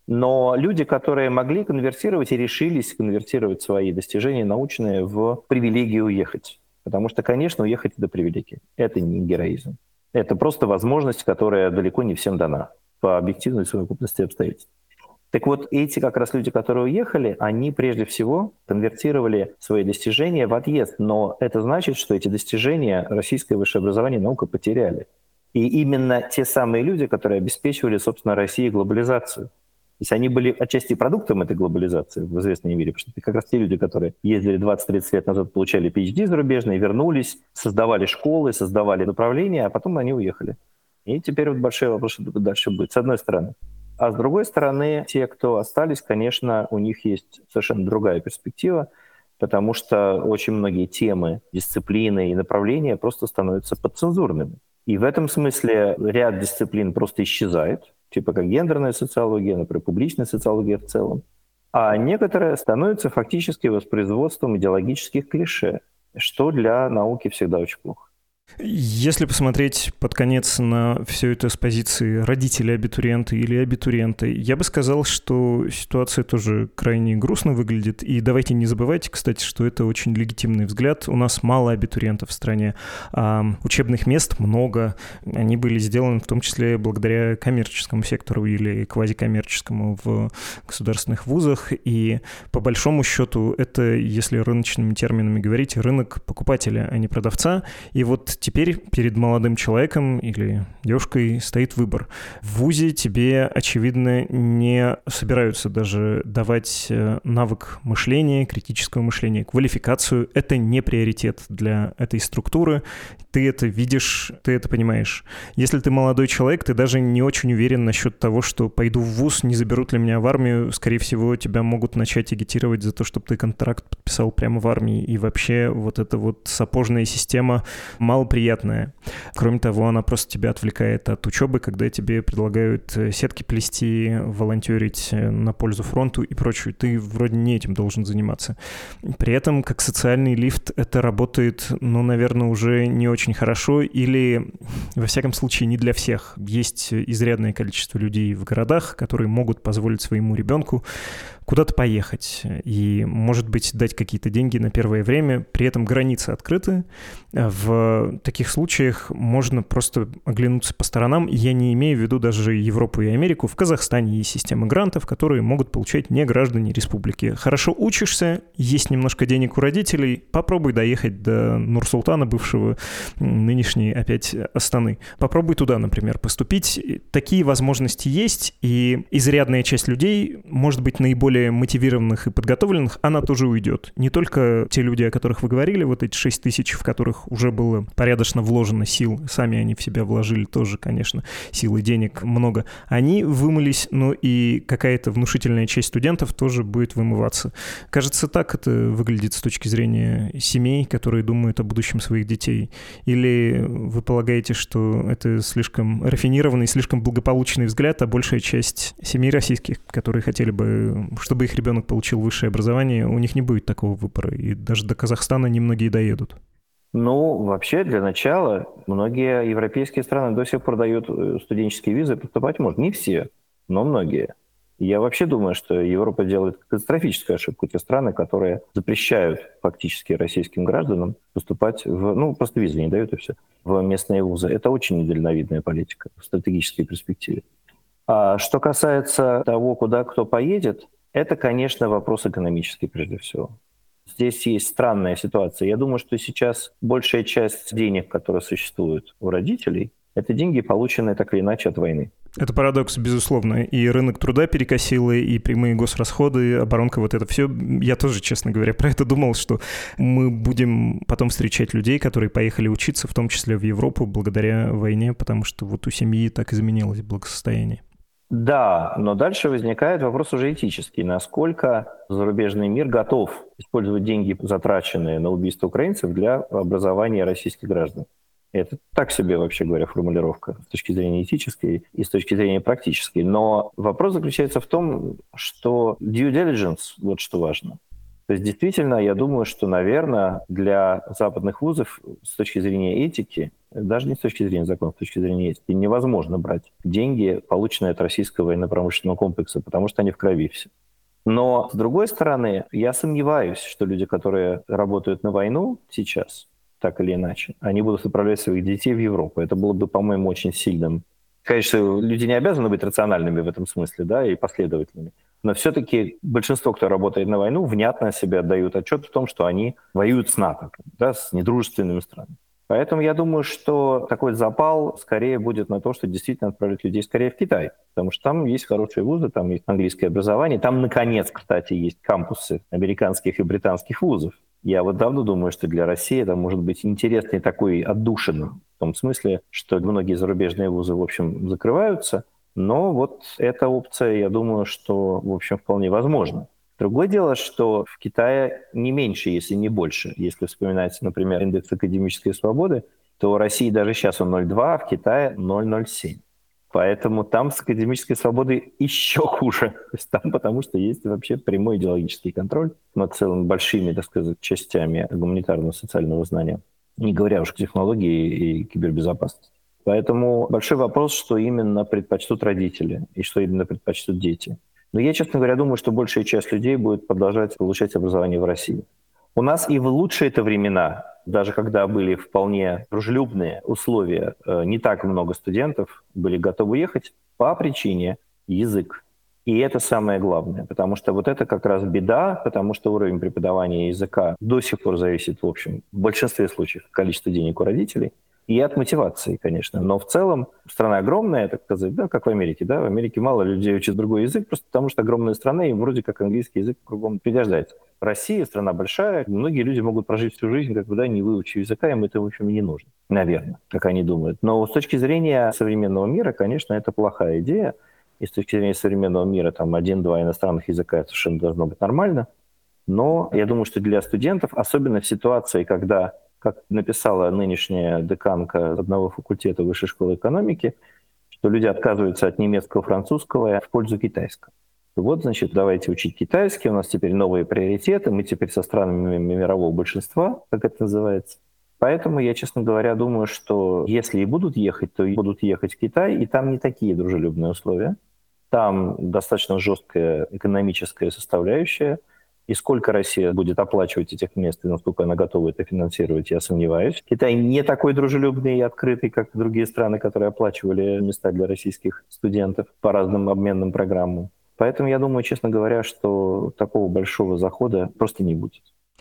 C: Но люди, которые могли конвертировать и решились конвертировать свои достижения научные в привилегию уехать. Потому что, конечно, уехать – это привилегия. Это не героизм. Это просто возможность, которая далеко не всем дана по объективной совокупности обстоятельств. Так вот, эти как раз люди, которые уехали, они прежде всего конвертировали свои достижения в отъезд. Но это значит, что эти достижения российское высшее образование и наука потеряли. И именно те самые люди, которые обеспечивали, собственно, России глобализацию. То есть они были отчасти продуктом этой глобализации в известной мере, потому что это как раз те люди, которые ездили двадцать-тридцать лет назад, получали пи эйч ди зарубежные, вернулись, создавали школы, создавали направления, а потом они уехали. И теперь вот большой вопрос, что дальше будет, с одной стороны. А с другой стороны, те, кто остались, конечно, у них есть совершенно другая перспектива, потому что очень многие темы, дисциплины и направления просто становятся подцензурными. И в этом смысле ряд дисциплин просто исчезает, типа как гендерная социология, например, публичная социология в целом. А некоторые становятся фактически воспроизводством идеологических клише, что для науки всегда очень плохо.
B: Если посмотреть под конец на все это с позиции родителей абитуриента или абитуриента, я бы сказал, что ситуация тоже крайне грустно выглядит. И давайте не забывайте, кстати, что это очень легитимный взгляд. У нас мало абитуриентов в стране, а учебных мест много. Они были сделаны в том числе благодаря коммерческому сектору или квазикоммерческому в государственных вузах. И по большому счету это, если рыночными терминами говорить, рынок покупателя, а не продавца. И вот теперь перед молодым человеком или девушкой стоит выбор. В вузе тебе, очевидно, не собираются даже давать навык мышления, критического мышления, квалификацию. Это не приоритет для этой структуры. Ты это видишь, ты это понимаешь. Если ты молодой человек, ты даже не очень уверен насчет того, что пойду в вуз, не заберут ли меня в армию. Скорее всего, тебя могут начать агитировать за то, чтобы ты контракт подписал прямо в армии. И вообще вот эта вот сапожная система мало приятная. Кроме того, она просто тебя отвлекает от учебы, когда тебе предлагают сетки плести, волонтерить на пользу фронту и прочее. Ты вроде не этим должен заниматься. При этом, как социальный лифт, это работает, ну, наверное, уже не очень хорошо или, во всяком случае, не для всех. Есть изрядное количество людей в городах, которые могут позволить своему ребенку куда-то поехать и, может быть, дать какие-то деньги на первое время. При этом границы открыты. В таких случаях можно просто оглянуться по сторонам. Я не имею в виду даже Европу и Америку. В Казахстане есть система грантов, которые могут получать не граждане республики. Хорошо учишься, есть немножко денег у родителей, попробуй доехать до Нур-Султана, бывшего, нынешней опять Астаны. Попробуй туда, например, поступить. Такие возможности есть, и изрядная часть людей, может быть, наиболее мотивированных и подготовленных, она тоже уйдет. Не только те люди, о которых вы говорили, вот эти шесть тысяч, в которых уже было порядочно вложено сил, сами они в себя вложили тоже, конечно, сил и денег много, они вымылись, но и какая-то внушительная часть студентов тоже будет вымываться. Кажется, так это выглядит с точки зрения семей, которые думают о будущем своих детей. Или вы полагаете, что это слишком рафинированный, слишком благополучный взгляд, а большая часть семей российских, которые хотели бы, чтобы их ребенок получил высшее образование, у них не будет такого выбора, и даже до Казахстана немногие доедут?
C: Ну, вообще, для начала, многие европейские страны до сих пор дают студенческие визы, поступать можно. Не все, но многие. Я вообще думаю, что Европа делает катастрофическую ошибку. Те страны, которые запрещают фактически российским гражданам поступать в... Ну, просто визы не дают, и все. В местные вузы. Это очень недальновидная политика в стратегической перспективе. А что касается того, куда кто поедет, это, конечно, вопрос экономический прежде всего. Здесь есть странная ситуация. Я думаю, что сейчас большая часть денег, которые существуют у родителей, это деньги, полученные так или иначе от войны.
B: Это парадокс, безусловно. И рынок труда перекосило, и прямые госрасходы, оборонка, вот это все. Я тоже, честно говоря, про это думал, что мы будем потом встречать людей, которые поехали учиться, в том числе в Европу, благодаря войне, потому что вот у семьи так изменилось благосостояние.
C: Да, но дальше возникает вопрос уже этический. Насколько зарубежный мир готов использовать деньги, затраченные на убийство украинцев, для образования российских граждан? Это так себе, вообще говоря, формулировка с точки зрения этической и с точки зрения практической. Но вопрос заключается в том, что due diligence, вот что важно. То есть действительно, я думаю, что, наверное, для западных вузов с точки зрения этики, даже не с точки зрения закона, с точки зрения этики, невозможно брать деньги, полученные от российского военно-промышленного комплекса, потому что они в крови все. Но, с другой стороны, я сомневаюсь, что люди, которые работают на войну сейчас, так или иначе, они будут отправлять своих детей в Европу. Это было бы, по-моему, очень сильным. Конечно, люди не обязаны быть рациональными в этом смысле, да, и последовательными. Но все-таки большинство, кто работает на войну, внятно себе отдают отчет в том, что они воюют с НАТО, да, с недружественными странами. Поэтому я думаю, что такой запал скорее будет на то, что действительно отправить людей скорее в Китай, потому что там есть хорошие вузы, там есть английское образование, там, наконец, кстати, есть кампусы американских и британских вузов. Я вот давно думаю, что для России это может быть интересный такой отдушина, в том смысле, что многие зарубежные вузы, в общем, закрываются, но вот эта опция, я думаю, что, в общем, вполне возможна. Другое дело, что в Китае не меньше, если не больше. Если вспоминать, например, индекс академической свободы, то в России даже сейчас он ноль целых два, а в Китае ноль целых ноль семь. Поэтому там с академической свободой еще хуже. То есть там потому что есть вообще прямой идеологический контроль над целыми большими, так сказать, частями гуманитарного социального знания, не говоря уж о технологии и кибербезопасности. Поэтому большой вопрос, что именно предпочтут родители и что именно предпочтут дети. Но я, честно говоря, думаю, что большая часть людей будет продолжать получать образование в России. У нас и в лучшие-то времена, даже когда были вполне дружелюбные условия, не так много студентов были готовы ехать по причине язык. И это самое главное, потому что вот это как раз беда, потому что уровень преподавания языка до сих пор зависит, в общем, в большинстве случаев от количества денег у родителей и от мотивации, конечно. Но в целом страна огромная, так сказать, да, как в Америке. Да? В Америке мало людей учат другой язык, просто потому что огромная страна, и вроде как английский язык кругом пригождается. Россия страна большая, многие люди могут прожить всю жизнь, как бы, да, не выучив языка, им это, в общем, и не нужно, наверное, как они думают. Но с точки зрения современного мира, конечно, это плохая идея. И с точки зрения современного мира там один-два иностранных языка совершенно должно быть нормально. Но я думаю, что для студентов, особенно в ситуации, когда, как написала нынешняя деканка одного факультета Высшей школы экономики, что люди отказываются от немецкого, французского в пользу китайского. Вот, значит, давайте учить китайский, у нас теперь новые приоритеты, мы теперь со странами мирового большинства, как это называется. Поэтому я, честно говоря, думаю, что если и будут ехать, то и будут ехать в Китай, и там не такие дружелюбные условия. Там достаточно жесткая экономическая составляющая. И сколько Россия будет оплачивать этих мест, и насколько она готова это финансировать, я сомневаюсь. Китай не такой дружелюбный и открытый, как другие страны, которые оплачивали места для российских студентов по разным обменным программам. Поэтому я думаю, честно говоря, что такого большого захода просто не будет.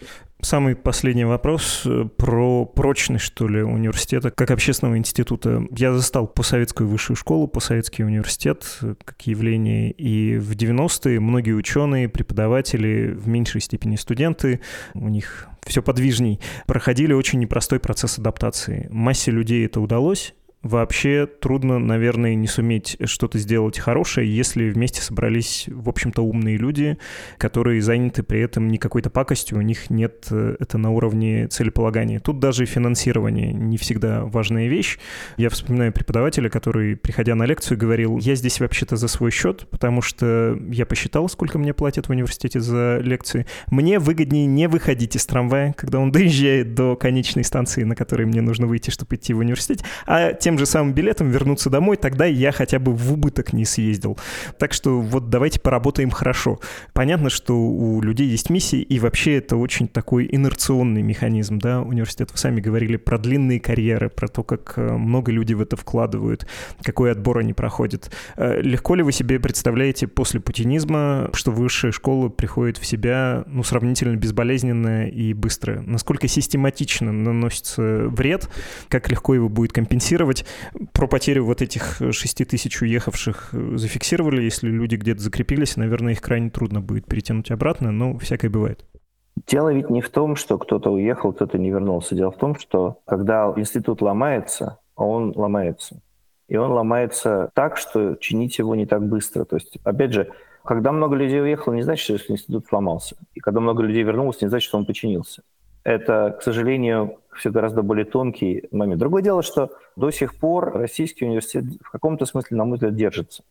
B: Самый последний вопрос про прочность, что ли, университета как общественного института. Я застал постсоветскую высшую школу, постсоветский университет как явление, и в девяностые многие ученые, преподаватели, в меньшей степени студенты, у них все подвижней, проходили очень непростой процесс адаптации. Массе людей это удалось. Вообще трудно, наверное, не суметь что-то сделать хорошее, если вместе собрались, в общем-то, умные люди, которые заняты при этом не какой-то пакостью, у них нет это на уровне целеполагания. Тут даже финансирование не всегда важная вещь. Я вспоминаю преподавателя, который, приходя на лекцию, говорил: я здесь вообще-то за свой счет, потому что я посчитал, сколько мне платят в университете за лекции. Мне выгоднее не выходить из трамвая, когда он доезжает до конечной станции, на которой мне нужно выйти, чтобы идти в университет, а тем же самым билетом вернуться домой, тогда я хотя бы в убыток не съездил. Так что вот давайте поработаем хорошо. Понятно, что у людей есть миссии, и вообще это очень такой инерционный механизм, да, университет. Вы сами говорили про длинные карьеры, про то, как много людей в это вкладывают, какой отбор они проходят. Легко ли вы себе представляете после путинизма, что высшая школа приходит в себя, ну, сравнительно безболезненно и быстро? Насколько систематично наносится вред, как легко его будет компенсировать? Про потерю вот этих шести тысяч уехавших зафиксировали. Если люди где-то закрепились, наверное, их крайне трудно будет перетянуть обратно, но всякое бывает.
C: Дело ведь не в том, что кто-то уехал, кто-то не вернулся. Дело в том, что когда институт ломается, он ломается. И он ломается так, что чинить его не так быстро. То есть, опять же, когда много людей уехало, не значит, что институт сломался. И когда много людей вернулось, не значит, что он починился. Это, к сожалению, все гораздо более тонкий момент. Другое дело, что до сих пор российский университет в каком-то смысле, на мой взгляд, держится.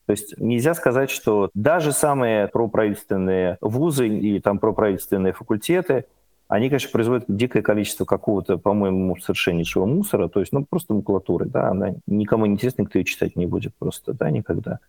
C: То есть нельзя сказать, что даже самые проправительственные вузы и там проправительственные факультеты, они, конечно, производят дикое количество какого-то, по-моему, совершеннейшего мусора, то есть, ну, просто макулатуры, да, она никому не интересна, никто ее читать не будет просто, да, никогда.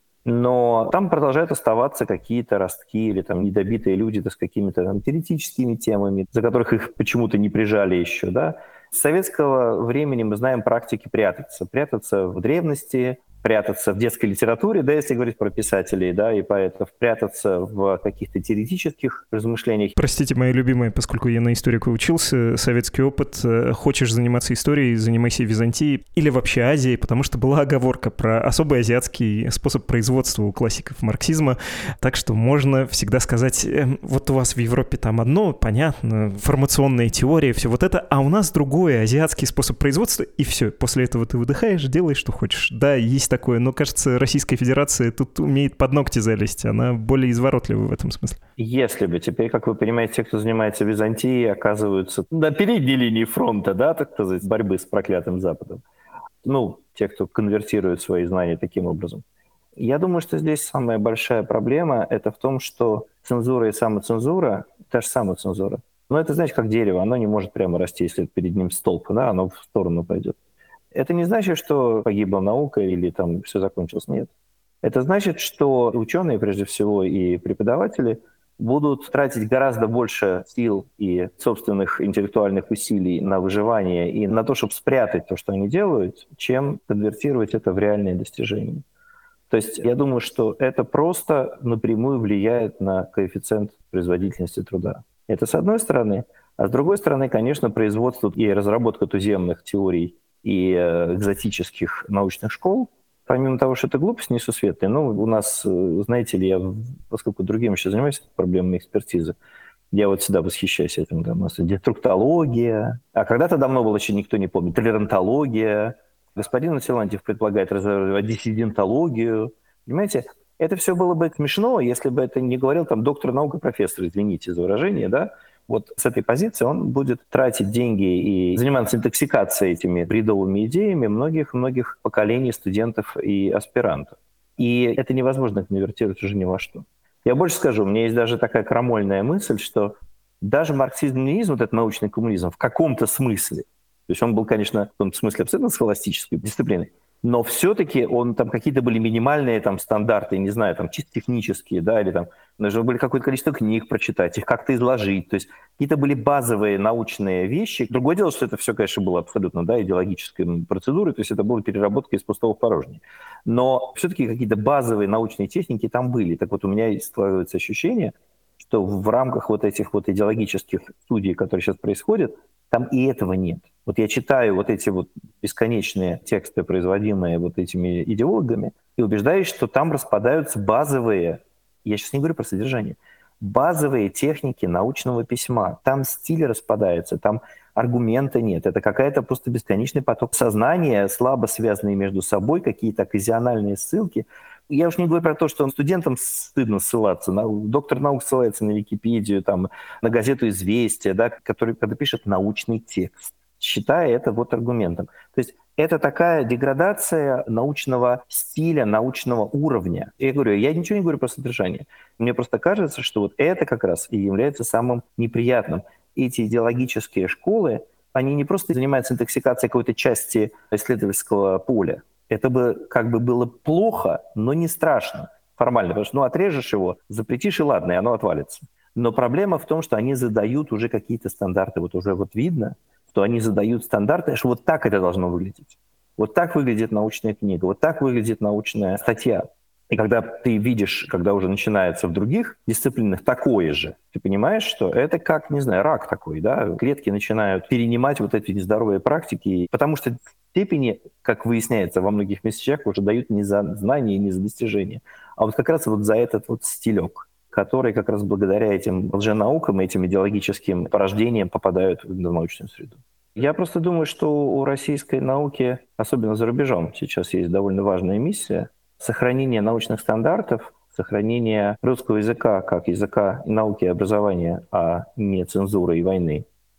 C: Но там продолжают оставаться какие-то ростки или там недобитые люди да, с какими-то там теоретическими темами, за которых их почему-то не прижали еще, да. С советского времени мы знаем практики прятаться. Прятаться в древности, прятаться в детской литературе, да, если говорить про писателей, да, и поэтов, прятаться в каких-то теоретических размышлениях.
B: Простите, моя любимая, поскольку я на историку учился, советский опыт. Хочешь заниматься историей, занимайся Византией или вообще Азией, потому что была оговорка про особый азиатский способ производства у классиков марксизма, так что можно всегда сказать, вот у вас в Европе там одно, понятно, формационная теория, все вот это, а у нас другой азиатский способ производства, и все, после этого ты выдыхаешь, делаешь, что хочешь. Да, есть такое, но, кажется, Российская Федерация тут умеет под ногти залезть, она более изворотлива в этом смысле.
C: Если бы. Теперь, как вы понимаете, те, кто занимается Византией, оказываются на передней линии фронта, да, так сказать, борьбы с проклятым Западом. Ну, те, кто конвертирует свои знания таким образом. Я думаю, что здесь самая большая проблема – это в том, что цензура и самоцензура – та же самоцензура. Но это, знаете, как дерево, оно не может прямо расти, если перед ним столб, да, оно в сторону пойдет. Это не значит, что погибла наука или там все закончилось. Нет. Это значит, что ученые, прежде всего, и преподаватели будут тратить гораздо больше сил и собственных интеллектуальных усилий на выживание и на то, чтобы спрятать то, что они делают, чем конвертировать это в реальные достижения. То есть я думаю, что это просто напрямую влияет на коэффициент производительности труда. Это с одной стороны. А с другой стороны, конечно, производство и разработка туземных теорий и экзотических научных школ, помимо того, что это глупость несусветная, ну, у нас, знаете ли, я, поскольку другим еще занимаюсь проблемами экспертизы, я вот всегда восхищаюсь этим. Там у нас деструктология, а когда-то давно было, еще никто не помнит, толерантология. Господин Силантьев предполагает развивать диссидентологию. Понимаете, это все было бы смешно, если бы это не говорил там доктор наук и профессор, извините за выражение, да, вот с этой позиции он будет тратить деньги и заниматься интоксикацией этими бредовыми идеями многих-многих поколений студентов и аспирантов. И это невозможно конвертировать уже ни во что. Я больше скажу, у меня есть даже такая крамольная мысль, что даже марксизм-ленинизм, вот этот научный коммунизм, в каком-то смысле, то есть он был, конечно, в том смысле абсолютно схоластической дисциплиной, но все-таки он там какие-то были минимальные там стандарты, не знаю, там чисто технические, да, или там нужно было какое-то количество книг прочитать, их как-то изложить, то есть какие-то были базовые научные вещи. Другое дело, что это все, конечно, было абсолютно, да, идеологической процедурой, то есть это была переработка из пустого в порожнее. Но все-таки какие-то базовые научные техники там были. Так вот у меня складывается ощущение, что в рамках вот этих вот идеологических студий, которые сейчас происходят, там и этого нет. Вот я читаю вот эти вот бесконечные тексты, производимые вот этими идеологами, и убеждаюсь, что там распадаются базовые, я сейчас не говорю про содержание, базовые техники научного письма. Там стиль распадается, там аргумента нет. Это какая-то просто бесконечный поток сознания, слабо связанные между собой, какие-то оказиональные ссылки. Я уж не говорю про то, что студентам стыдно ссылаться. Доктор наук ссылается на Википедию, там, на газету «Известия», да, который, когда пишет научный текст, считая это вот аргументом. То есть это такая деградация научного стиля, научного уровня. Я говорю, я ничего не говорю про содержание. Мне просто кажется, что вот это как раз и является самым неприятным. Эти идеологические школы, они не просто занимаются интоксикацией какой-то части исследовательского поля. Это бы как бы было плохо, но не страшно формально, потому что ну, отрежешь его, запретишь, и ладно, и оно отвалится. Но проблема в том, что они задают уже какие-то стандарты. Вот уже вот видно, что они задают стандарты, что вот так это должно выглядеть. Вот так выглядит научная книга, вот так выглядит научная статья. И когда ты видишь, когда уже начинается в других дисциплинах такое же, ты понимаешь, что это как, не знаю, рак такой, да? Клетки начинают перенимать вот эти нездоровые практики, потому что степени, как выясняется, во многих вещах уже дают не за знания и не за достижения, а вот как раз вот за этот вот стилек, который как раз благодаря этим лженаукам, этим идеологическим порождениям попадают в научную среду. Я просто думаю, что у российской науки, особенно за рубежом, сейчас есть довольно важная миссия — сохранение научных стандартов, сохранение русского языка как языка науки и образования, а не цензуры и войны.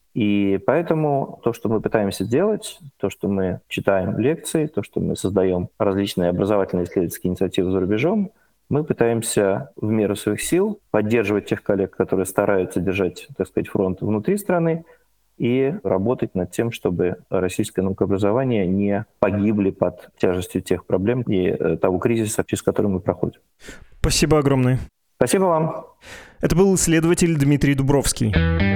C: И поэтому то, что мы пытаемся делать, то, что мы читаем лекции, то, что мы создаем различные образовательные исследовательские инициативы за рубежом, мы пытаемся в меру своих сил поддерживать тех коллег, которые стараются держать, так сказать, фронт внутри страны, и работать над тем, чтобы российское наукообразование не погибли под тяжестью тех проблем и того кризиса, через который мы проходим.
B: Спасибо огромное.
C: Спасибо вам.
B: Это был исследователь Дмитрий Дубровский.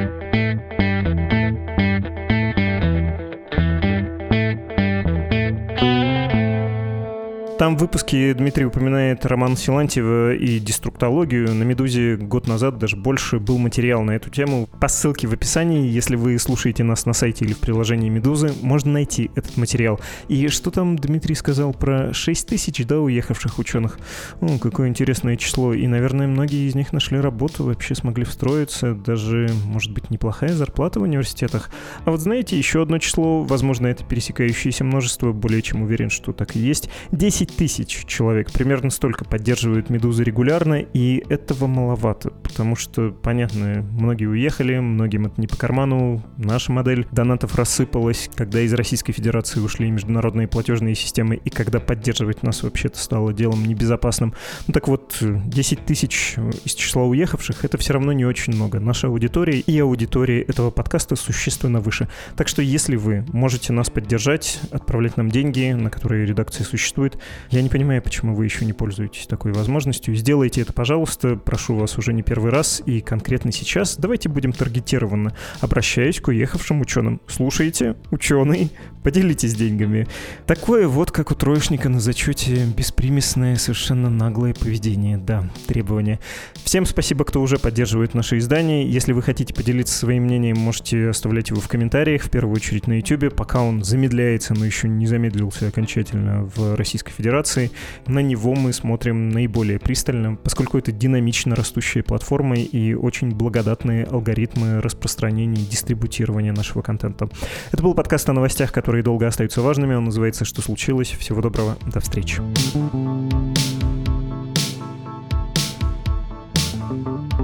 B: Там в выпуске Дмитрий упоминает роман Силантьева и деструктологию. На «Медузе» год назад, даже больше, был материал на эту тему. По ссылке в описании, если вы слушаете нас на сайте или в приложении «Медузы», можно найти этот материал. И что там Дмитрий сказал про шесть тысяч, да, уехавших ученых? О, какое интересное число. И, наверное, многие из них нашли работу, вообще смогли встроиться. Даже, может быть, неплохая зарплата в университетах. А вот знаете, еще одно число, возможно, это пересекающееся множество, более чем уверен, что так и есть. десять тысяч человек, примерно столько поддерживают «Медузу» регулярно, и этого маловато, потому что, понятно, многие уехали, многим это не по карману, наша модель донатов рассыпалась, когда из Российской Федерации ушли международные платежные системы, и когда поддерживать нас вообще-то стало делом небезопасным. Ну так вот, десять тысяч из числа уехавших — это все равно не очень много. Наша аудитория и аудитория этого подкаста существенно выше. Так что если вы можете нас поддержать, отправлять нам деньги, на которые редакция существует, я не понимаю, почему вы еще не пользуетесь такой возможностью. Сделайте это, пожалуйста, прошу вас уже не первый раз, и конкретно сейчас давайте будем таргетированно. Обращаюсь к уехавшим ученым. Слушайте, ученый, поделитесь деньгами. Такое вот, как у троечника на зачете, беспримесное, совершенно наглое поведение. Да, требования. Всем спасибо, кто уже поддерживает наши издания. Если вы хотите поделиться своим мнением, можете оставлять его в комментариях, в первую очередь на YouTube, пока он замедляется, но еще не замедлился окончательно в Российской Федерации. На него мы смотрим наиболее пристально, поскольку это динамично растущая платформа и очень благодатные алгоритмы распространения и дистрибутирования нашего контента. Это был подкаст о новостях, которые долго остаются важными. Он называется «Что случилось?». Всего доброго, до встречи.